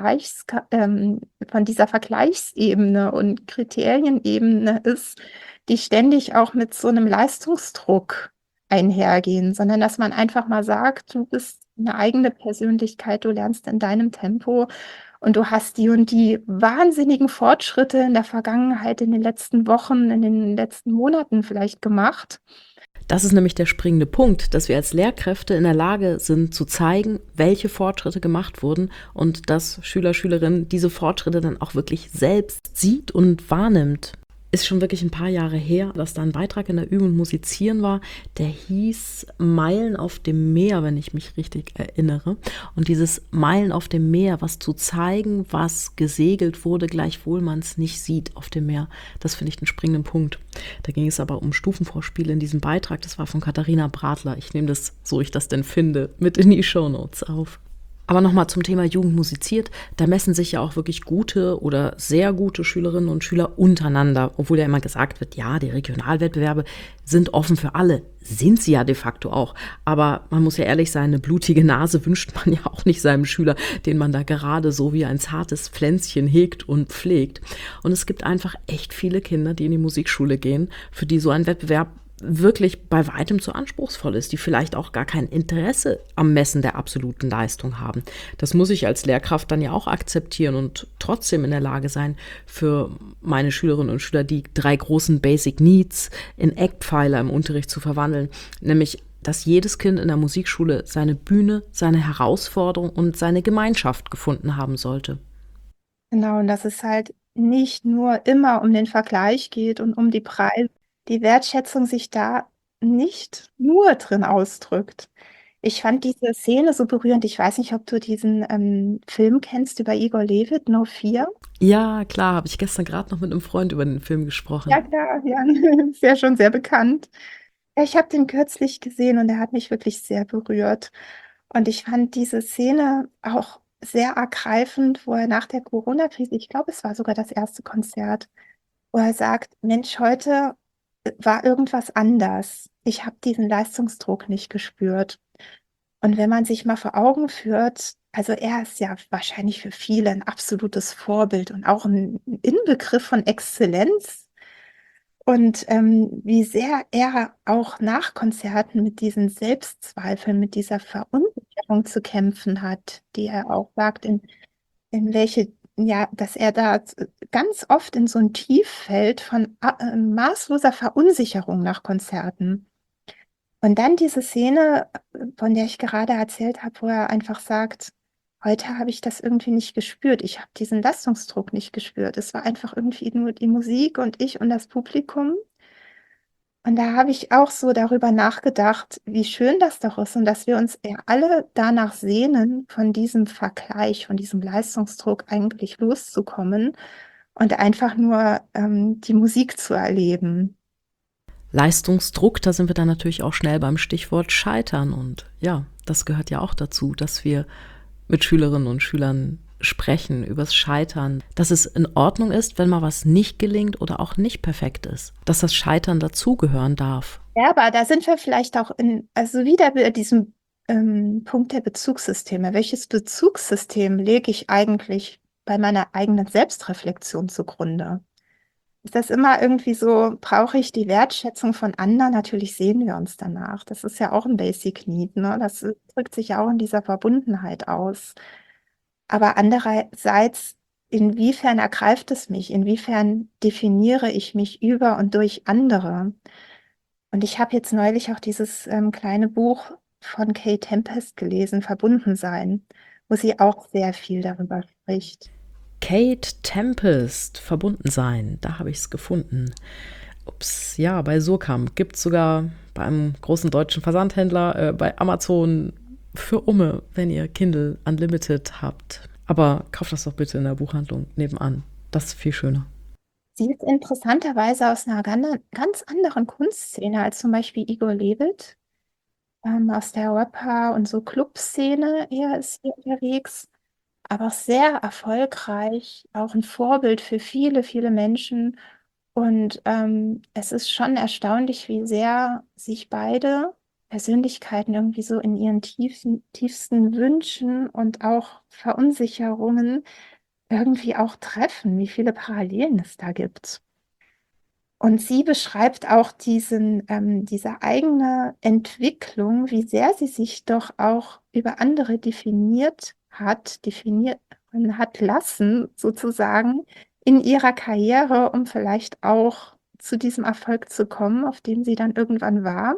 von dieser Vergleichsebene und Kriterienebene ist, die ständig auch mit so einem Leistungsdruck einhergehen, sondern dass man einfach mal sagt, du bist eine eigene Persönlichkeit, du lernst in deinem Tempo und du hast die und die wahnsinnigen Fortschritte in der Vergangenheit, in den letzten Wochen, in den letzten Monaten vielleicht gemacht. Das ist nämlich der springende Punkt, dass wir als Lehrkräfte in der Lage sind zu zeigen, welche Fortschritte gemacht wurden und dass Schüler, Schülerinnen diese Fortschritte dann auch wirklich selbst sieht und wahrnimmt. Ist schon wirklich ein paar Jahre her, dass da ein Beitrag in der Üben und Musizieren war, der hieß Meilen auf dem Meer, wenn ich mich richtig erinnere. Und dieses Meilen auf dem Meer, was zu zeigen, was gesegelt wurde, gleichwohl man es nicht sieht auf dem Meer, das finde ich einen springenden Punkt. Da ging es aber um Stufenvorspiele in diesem Beitrag, das war von Katharina Bradler. Ich nehme das, so ich das denn finde, mit in die Shownotes auf. Aber nochmal zum Thema Jugend musiziert, da messen sich ja auch wirklich gute oder sehr gute Schülerinnen und Schüler untereinander, obwohl ja immer gesagt wird, ja, die Regionalwettbewerbe sind offen für alle, sind sie ja de facto auch, aber man muss ja ehrlich sein, eine blutige Nase wünscht man ja auch nicht seinem Schüler, den man da gerade so wie ein zartes Pflänzchen hegt und pflegt. Und es gibt einfach echt viele Kinder, die in die Musikschule gehen, für die so ein Wettbewerb wirklich bei weitem zu anspruchsvoll ist, die vielleicht auch gar kein Interesse am Messen der absoluten Leistung haben. Das muss ich als Lehrkraft dann ja auch akzeptieren und trotzdem in der Lage sein, für meine Schülerinnen und Schüler die 3 großen Basic Needs in Eckpfeiler im Unterricht zu verwandeln, nämlich dass jedes Kind in der Musikschule seine Bühne, seine Herausforderung und seine Gemeinschaft gefunden haben sollte. Genau, und dass es halt nicht nur immer um den Vergleich geht und um die Preise, die Wertschätzung sich da nicht nur drin ausdrückt. Ich fand diese Szene so berührend. Ich weiß nicht, ob du diesen Film kennst über Igor Levit, No Fear. Ja, klar, habe ich gestern gerade noch mit einem Freund über den Film gesprochen. Ja, klar, ja, ist ja schon sehr bekannt. Ja, ich habe den kürzlich gesehen und er hat mich wirklich sehr berührt. Und ich fand diese Szene auch sehr ergreifend, wo er nach der Corona-Krise, ich glaube, es war sogar das erste Konzert, wo er sagt, Mensch, heute war irgendwas anders. Ich habe diesen Leistungsdruck nicht gespürt. Und wenn man sich mal vor Augen führt, also er ist ja wahrscheinlich für viele ein absolutes Vorbild und auch ein Inbegriff von Exzellenz. Und wie sehr er auch nach Konzerten mit diesen Selbstzweifeln, mit dieser Verunsicherung zu kämpfen hat, die er auch sagt, in welche, ja, dass er da ganz oft in so ein Tief fällt von maßloser Verunsicherung nach Konzerten. Und dann diese Szene, von der ich gerade erzählt habe, wo er einfach sagt, heute habe ich das irgendwie nicht gespürt. Ich habe diesen Leistungsdruck nicht gespürt. Es war einfach irgendwie nur die Musik und ich und das Publikum. Und da habe ich auch so darüber nachgedacht, wie schön das doch ist und dass wir uns ja alle danach sehnen, von diesem Vergleich, von diesem Leistungsdruck eigentlich loszukommen und einfach nur die Musik zu erleben. Leistungsdruck, da sind wir dann natürlich auch schnell beim Stichwort Scheitern. Und ja, das gehört ja auch dazu, dass wir mit Schülerinnen und Schülern sprechen übers Scheitern, dass es in Ordnung ist, wenn mal was nicht gelingt oder auch nicht perfekt ist, dass das Scheitern dazugehören darf. Ja, aber da sind wir vielleicht auch also wieder bei diesem Punkt der Bezugssysteme. Welches Bezugssystem lege ich eigentlich bei meiner eigenen Selbstreflexion zugrunde? Ist das immer irgendwie so, brauche ich die Wertschätzung von anderen? Natürlich sehen wir uns danach. Das ist ja auch ein Basic Need, ne? Das drückt sich ja auch in dieser Verbundenheit aus. Aber andererseits, inwiefern ergreift es mich? Inwiefern definiere ich mich über und durch andere? Und ich habe jetzt neulich auch dieses kleine Buch von Kay Tempest gelesen, Verbundensein, wo sie auch sehr viel darüber spricht. Kate Tempest, Verbundensein, da habe ich es gefunden. Ups, ja, bei Surkamp gibt es sogar bei einem großen deutschen Versandhändler, bei Amazon für Umme, wenn ihr Kindle Unlimited habt. Aber kauft das doch bitte in der Buchhandlung nebenan. Das ist viel schöner. Sie ist interessanterweise aus einer ganz anderen Kunstszene als zum Beispiel Igor Levit, aus der Rapper- und so Clubszene eher ist sie unterwegs, aber auch sehr erfolgreich, auch ein Vorbild für viele, viele Menschen. Und es ist schon erstaunlich, wie sehr sich beide Persönlichkeiten irgendwie so in ihren tiefsten Wünschen und auch Verunsicherungen irgendwie auch treffen, wie viele Parallelen es da gibt. Und sie beschreibt auch diese eigene Entwicklung, wie sehr sie sich doch auch über andere definieren hat lassen, sozusagen, in ihrer Karriere, um vielleicht auch zu diesem Erfolg zu kommen, auf dem sie dann irgendwann war,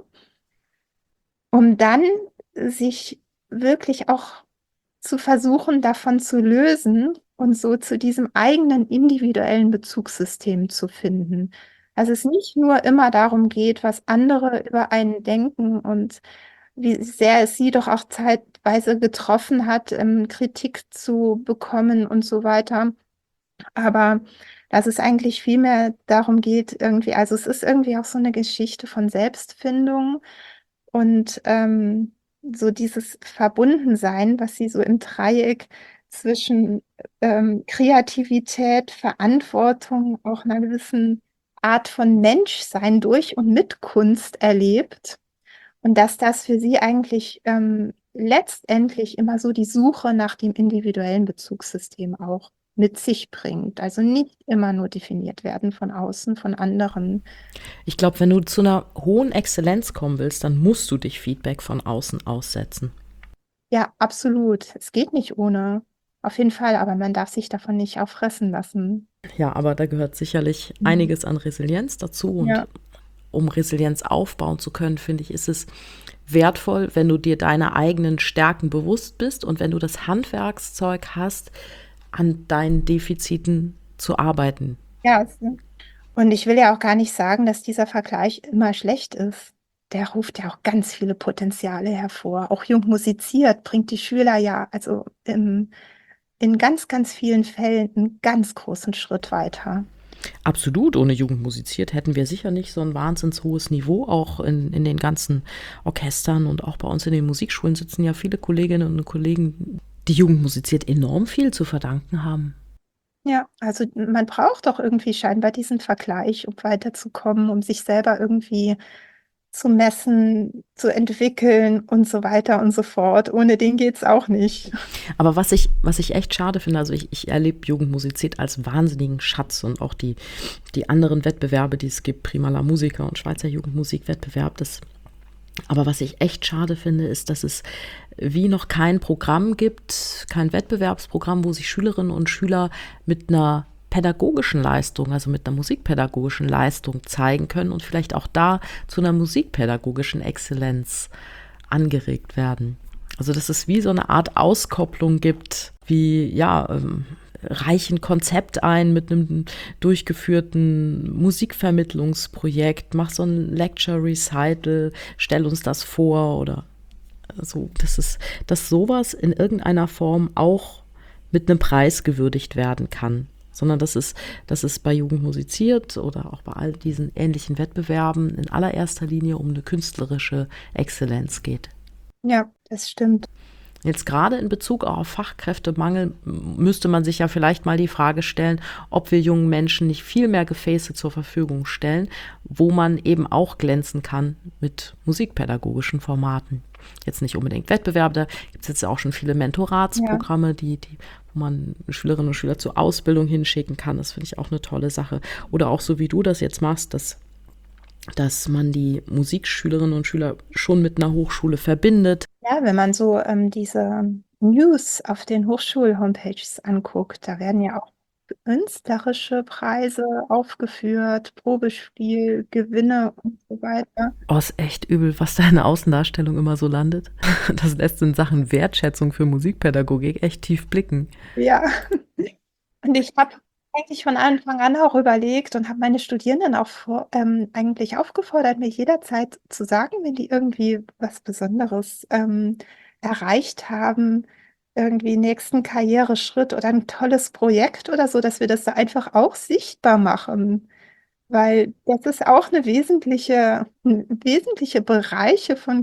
um dann sich wirklich auch zu versuchen, davon zu lösen und so zu diesem eigenen individuellen Bezugssystem zu finden. Also es nicht nur immer darum geht, was andere über einen denken und wie sehr es sie doch auch zeitweise getroffen hat, Kritik zu bekommen und so weiter. Aber dass es eigentlich viel mehr darum geht, irgendwie, also es ist irgendwie auch so eine Geschichte von Selbstfindung und so dieses Verbundensein, was sie so im Dreieck zwischen Kreativität, Verantwortung, auch einer gewissen Art von Menschsein durch und mit Kunst erlebt. Und dass das für sie eigentlich letztendlich immer so die Suche nach dem individuellen Bezugssystem auch mit sich bringt. Also nicht immer nur definiert werden von außen, von anderen. Ich glaube, wenn du zu einer hohen Exzellenz kommen willst, dann musst du dich Feedback von außen aussetzen. Ja, absolut. Es geht nicht ohne. Auf jeden Fall, aber man darf sich davon nicht auffressen lassen. Ja, aber da gehört sicherlich einiges an Resilienz dazu. Und Ja, um Resilienz aufbauen zu können, finde ich, ist es wertvoll, wenn du dir deine eigenen Stärken bewusst bist und wenn du das Handwerkszeug hast, an deinen Defiziten zu arbeiten. ja. Und ich will ja auch gar nicht sagen, dass dieser Vergleich immer schlecht ist. Der ruft ja auch ganz viele Potenziale hervor. Auch Jung musiziert bringt die Schüler ja also in ganz, ganz vielen Fällen einen ganz großen Schritt weiter. Absolut, ohne Jugend musiziert hätten wir sicher nicht so ein wahnsinns hohes Niveau, auch in den ganzen Orchestern und auch bei uns in den Musikschulen sitzen ja viele Kolleginnen und Kollegen, die Jugend musiziert enorm viel zu verdanken haben. Ja, also man braucht doch irgendwie scheinbar diesen Vergleich, um weiterzukommen, um sich selber irgendwie zu messen, zu entwickeln und so weiter und so fort. Ohne den geht's auch nicht. Aber was ich echt schade finde, also ich erlebe Jugend musiziert als wahnsinnigen Schatz und auch die anderen Wettbewerbe, die es gibt, Prima la Musica und Schweizer Jugendmusikwettbewerb, aber was ich echt schade finde, ist, dass es wie noch kein Programm gibt, kein Wettbewerbsprogramm, wo sich Schülerinnen und Schüler mit einer pädagogischen Leistung, also mit einer musikpädagogischen Leistung zeigen können und vielleicht auch da zu einer musikpädagogischen Exzellenz angeregt werden. Also dass es wie so eine Art Auskopplung gibt, wie ja, reich ein Konzept ein mit einem durchgeführten Musikvermittlungsprojekt, mach so ein Lecture Recital, stell uns das vor oder so, dass sowas in irgendeiner Form auch mit einem Preis gewürdigt werden kann. Sondern dass es bei Jugend musiziert oder auch bei all diesen ähnlichen Wettbewerben in allererster Linie um eine künstlerische Exzellenz geht. Ja, das stimmt. Jetzt gerade in Bezug auf Fachkräftemangel müsste man sich ja vielleicht mal die Frage stellen, ob wir jungen Menschen nicht viel mehr Gefäße zur Verfügung stellen, wo man eben auch glänzen kann mit musikpädagogischen Formaten. Jetzt nicht unbedingt Wettbewerbe, da gibt es jetzt auch schon viele Mentoratsprogramme, wo man Schülerinnen und Schüler zur Ausbildung hinschicken kann. Das finde ich auch eine tolle Sache. Oder auch so wie du das jetzt machst, dass man die Musikschülerinnen und Schüler schon mit einer Hochschule verbindet. Ja, wenn man so diese News auf den Hochschul-Homepages anguckt, da werden ja auch künstlerische Preise aufgeführt, Probespiel, Gewinne und so weiter. Oh, ist echt übel, was da in der Außendarstellung immer so landet. Das lässt in Sachen Wertschätzung für Musikpädagogik echt tief blicken. Ja, und ich habe eigentlich von Anfang an auch überlegt und habe meine Studierenden auch eigentlich aufgefordert, mir jederzeit zu sagen, wenn die irgendwie was Besonderes erreicht haben, irgendwie nächsten Karriereschritt oder ein tolles Projekt oder so, dass wir das da einfach auch sichtbar machen. Weil das ist auch eine wesentliche Bereiche von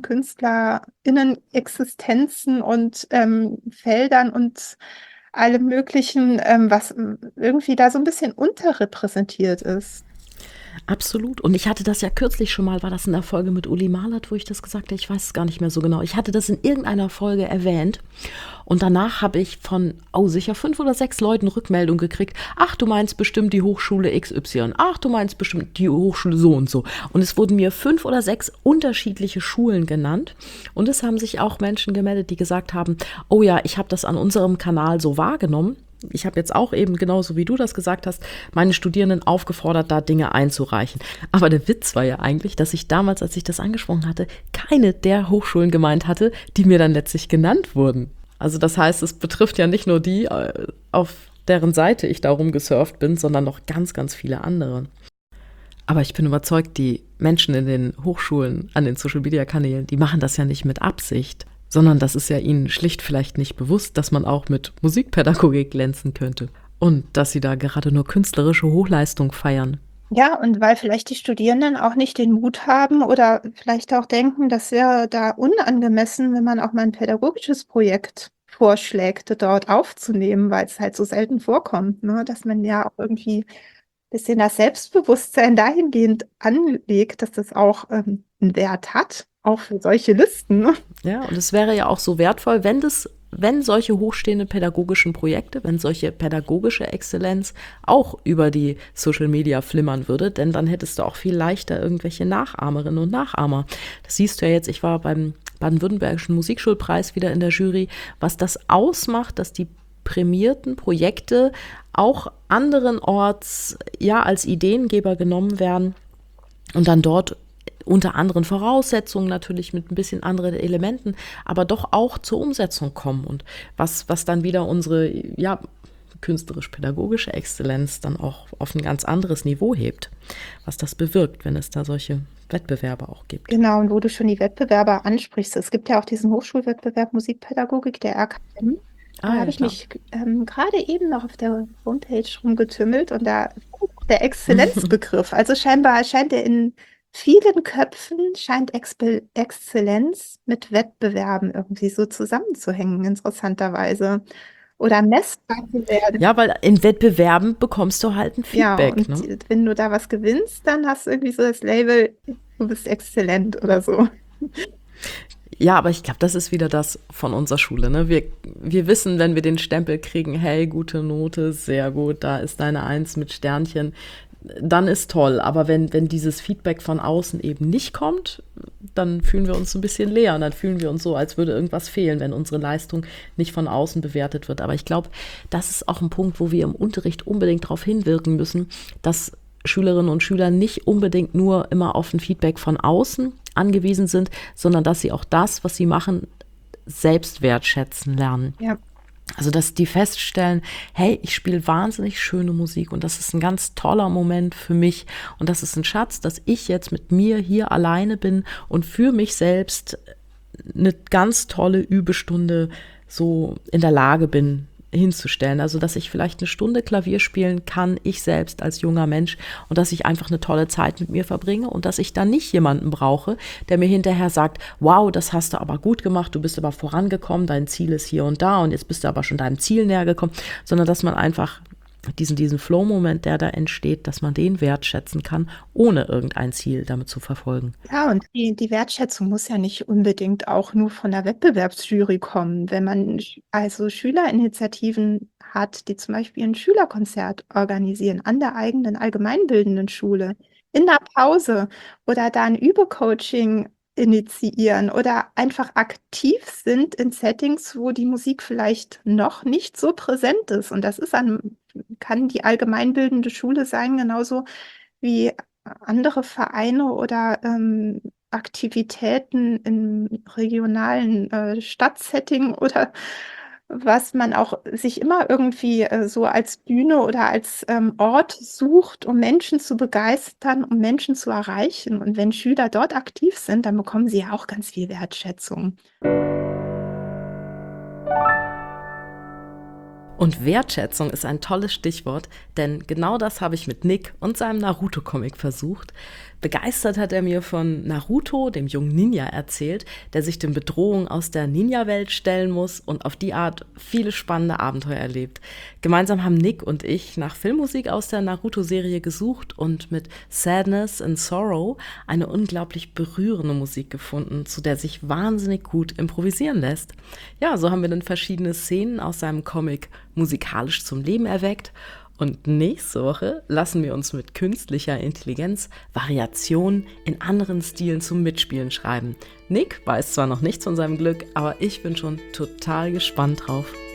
KünstlerInnen-Existenzen und Feldern und allem Möglichen, was irgendwie da so ein bisschen unterrepräsentiert ist. Absolut. Und ich hatte das ja kürzlich schon mal, war das in der Folge mit Uli Malert, wo ich das gesagt habe? Ich weiß es gar nicht mehr so genau. Ich hatte das in irgendeiner Folge erwähnt und danach habe ich von, sicher 5 oder 6 Leuten Rückmeldung gekriegt. Ach, du meinst bestimmt die Hochschule XY. Ach, du meinst bestimmt die Hochschule so und so. Und es wurden mir 5 oder 6 unterschiedliche Schulen genannt. Und es haben sich auch Menschen gemeldet, die gesagt haben, oh ja, ich habe das an unserem Kanal so wahrgenommen. Ich habe jetzt auch eben, genauso wie du das gesagt hast, meine Studierenden aufgefordert, da Dinge einzureichen. Aber der Witz war ja eigentlich, dass ich damals, als ich das angesprochen hatte, keine der Hochschulen gemeint hatte, die mir dann letztlich genannt wurden. Also das heißt, es betrifft ja nicht nur die, auf deren Seite ich da rumgesurft bin, sondern noch ganz, ganz viele andere. Aber ich bin überzeugt, die Menschen in den Hochschulen, an den Social-Media-Kanälen, die machen das ja nicht mit Absicht, sondern das ist ja ihnen schlicht vielleicht nicht bewusst, dass man auch mit Musikpädagogik glänzen könnte und dass sie da gerade nur künstlerische Hochleistung feiern. Ja, und weil vielleicht die Studierenden auch nicht den Mut haben oder vielleicht auch denken, das wäre da unangemessen, wenn man auch mal ein pädagogisches Projekt vorschlägt, dort aufzunehmen, weil es halt so selten vorkommt, ne? Dass man ja auch irgendwie ein bisschen das Selbstbewusstsein dahingehend anlegt, dass das auch einen Wert hat, auch für solche Listen, ne? Ja, und es wäre ja auch so wertvoll, wenn solche hochstehenden pädagogischen Projekte, wenn solche pädagogische Exzellenz auch über die Social Media flimmern würde, denn dann hättest du auch viel leichter irgendwelche Nachahmerinnen und Nachahmer. Das siehst du ja jetzt, ich war beim Baden-Württembergischen Musikschulpreis wieder in der Jury, was das ausmacht, dass die prämierten Projekte auch anderenorts ja als Ideengeber genommen werden und dann dort unter anderen Voraussetzungen natürlich mit ein bisschen anderen Elementen, aber doch auch zur Umsetzung kommen und was dann wieder unsere ja, künstlerisch-pädagogische Exzellenz dann auch auf ein ganz anderes Niveau hebt, was das bewirkt, wenn es da solche Wettbewerbe auch gibt. Genau, und wo du schon die Wettbewerber ansprichst, es gibt ja auch diesen Hochschulwettbewerb Musikpädagogik der RKM. Da habe ich mich gerade eben noch auf der Homepage rumgetümmelt und da der Exzellenzbegriff. Also scheinbar scheint er in vielen Köpfen, scheint Exzellenz mit Wettbewerben irgendwie so zusammenzuhängen, interessanterweise. Oder messbar zu werden. Ja, weil in Wettbewerben bekommst du halt ein Feedback. Ja, und wenn du da was gewinnst, dann hast du irgendwie so das Label, du bist exzellent oder so. Ja, aber ich glaube, das ist wieder das von unserer Schule. Ne? Wir wissen, wenn wir den Stempel kriegen, hey, gute Note, sehr gut, da ist deine 1 mit Sternchen, dann ist toll. Aber wenn dieses Feedback von außen eben nicht kommt, dann fühlen wir uns so ein bisschen leer und dann fühlen wir uns so, als würde irgendwas fehlen, wenn unsere Leistung nicht von außen bewertet wird. Aber ich glaube, das ist auch ein Punkt, wo wir im Unterricht unbedingt darauf hinwirken müssen, dass Schülerinnen und Schüler nicht unbedingt nur immer auf ein Feedback von außen angewiesen sind, sondern dass sie auch das, was sie machen, selbst wertschätzen lernen. Ja. Also, dass die feststellen, hey, ich spiele wahnsinnig schöne Musik und das ist ein ganz toller Moment für mich und das ist ein Schatz, dass ich jetzt mit mir hier alleine bin und für mich selbst eine ganz tolle Übestunde so in der Lage bin, hinzustellen. Also, dass ich vielleicht eine Stunde Klavier spielen kann, ich selbst als junger Mensch und dass ich einfach eine tolle Zeit mit mir verbringe und dass ich dann nicht jemanden brauche, der mir hinterher sagt, wow, das hast du aber gut gemacht, du bist aber vorangekommen, dein Ziel ist hier und da und jetzt bist du aber schon deinem Ziel näher gekommen, sondern dass man einfach diesen Flow-Moment, der da entsteht, dass man den wertschätzen kann, ohne irgendein Ziel damit zu verfolgen. Ja, und die Wertschätzung muss ja nicht unbedingt auch nur von der Wettbewerbsjury kommen. Wenn man also Schülerinitiativen hat, die zum Beispiel ein Schülerkonzert organisieren an der eigenen allgemeinbildenden Schule, in der Pause oder da ein Übecoaching initiieren oder einfach aktiv sind in Settings, wo die Musik vielleicht noch nicht so präsent ist. Und das kann die allgemeinbildende Schule sein, genauso wie andere Vereine oder Aktivitäten im regionalen Stadtsetting oder was man auch sich immer irgendwie so als Bühne oder als Ort sucht, um Menschen zu begeistern, um Menschen zu erreichen. Und wenn Schüler dort aktiv sind, dann bekommen sie ja auch ganz viel Wertschätzung. Und Wertschätzung ist ein tolles Stichwort, denn genau das habe ich mit Nick und seinem Naruto-Comic versucht. Begeistert hat er mir von Naruto, dem jungen Ninja, erzählt, der sich den Bedrohungen aus der Ninja-Welt stellen muss und auf die Art viele spannende Abenteuer erlebt. Gemeinsam haben Nick und ich nach Filmmusik aus der Naruto-Serie gesucht und mit Sadness and Sorrow eine unglaublich berührende Musik gefunden, zu der sich wahnsinnig gut improvisieren lässt. Ja, so haben wir dann verschiedene Szenen aus seinem Comic musikalisch zum Leben erweckt. Und nächste Woche lassen wir uns mit künstlicher Intelligenz Variationen in anderen Stilen zum Mitspielen schreiben. Nick weiß zwar noch nichts von seinem Glück, aber ich bin schon total gespannt drauf.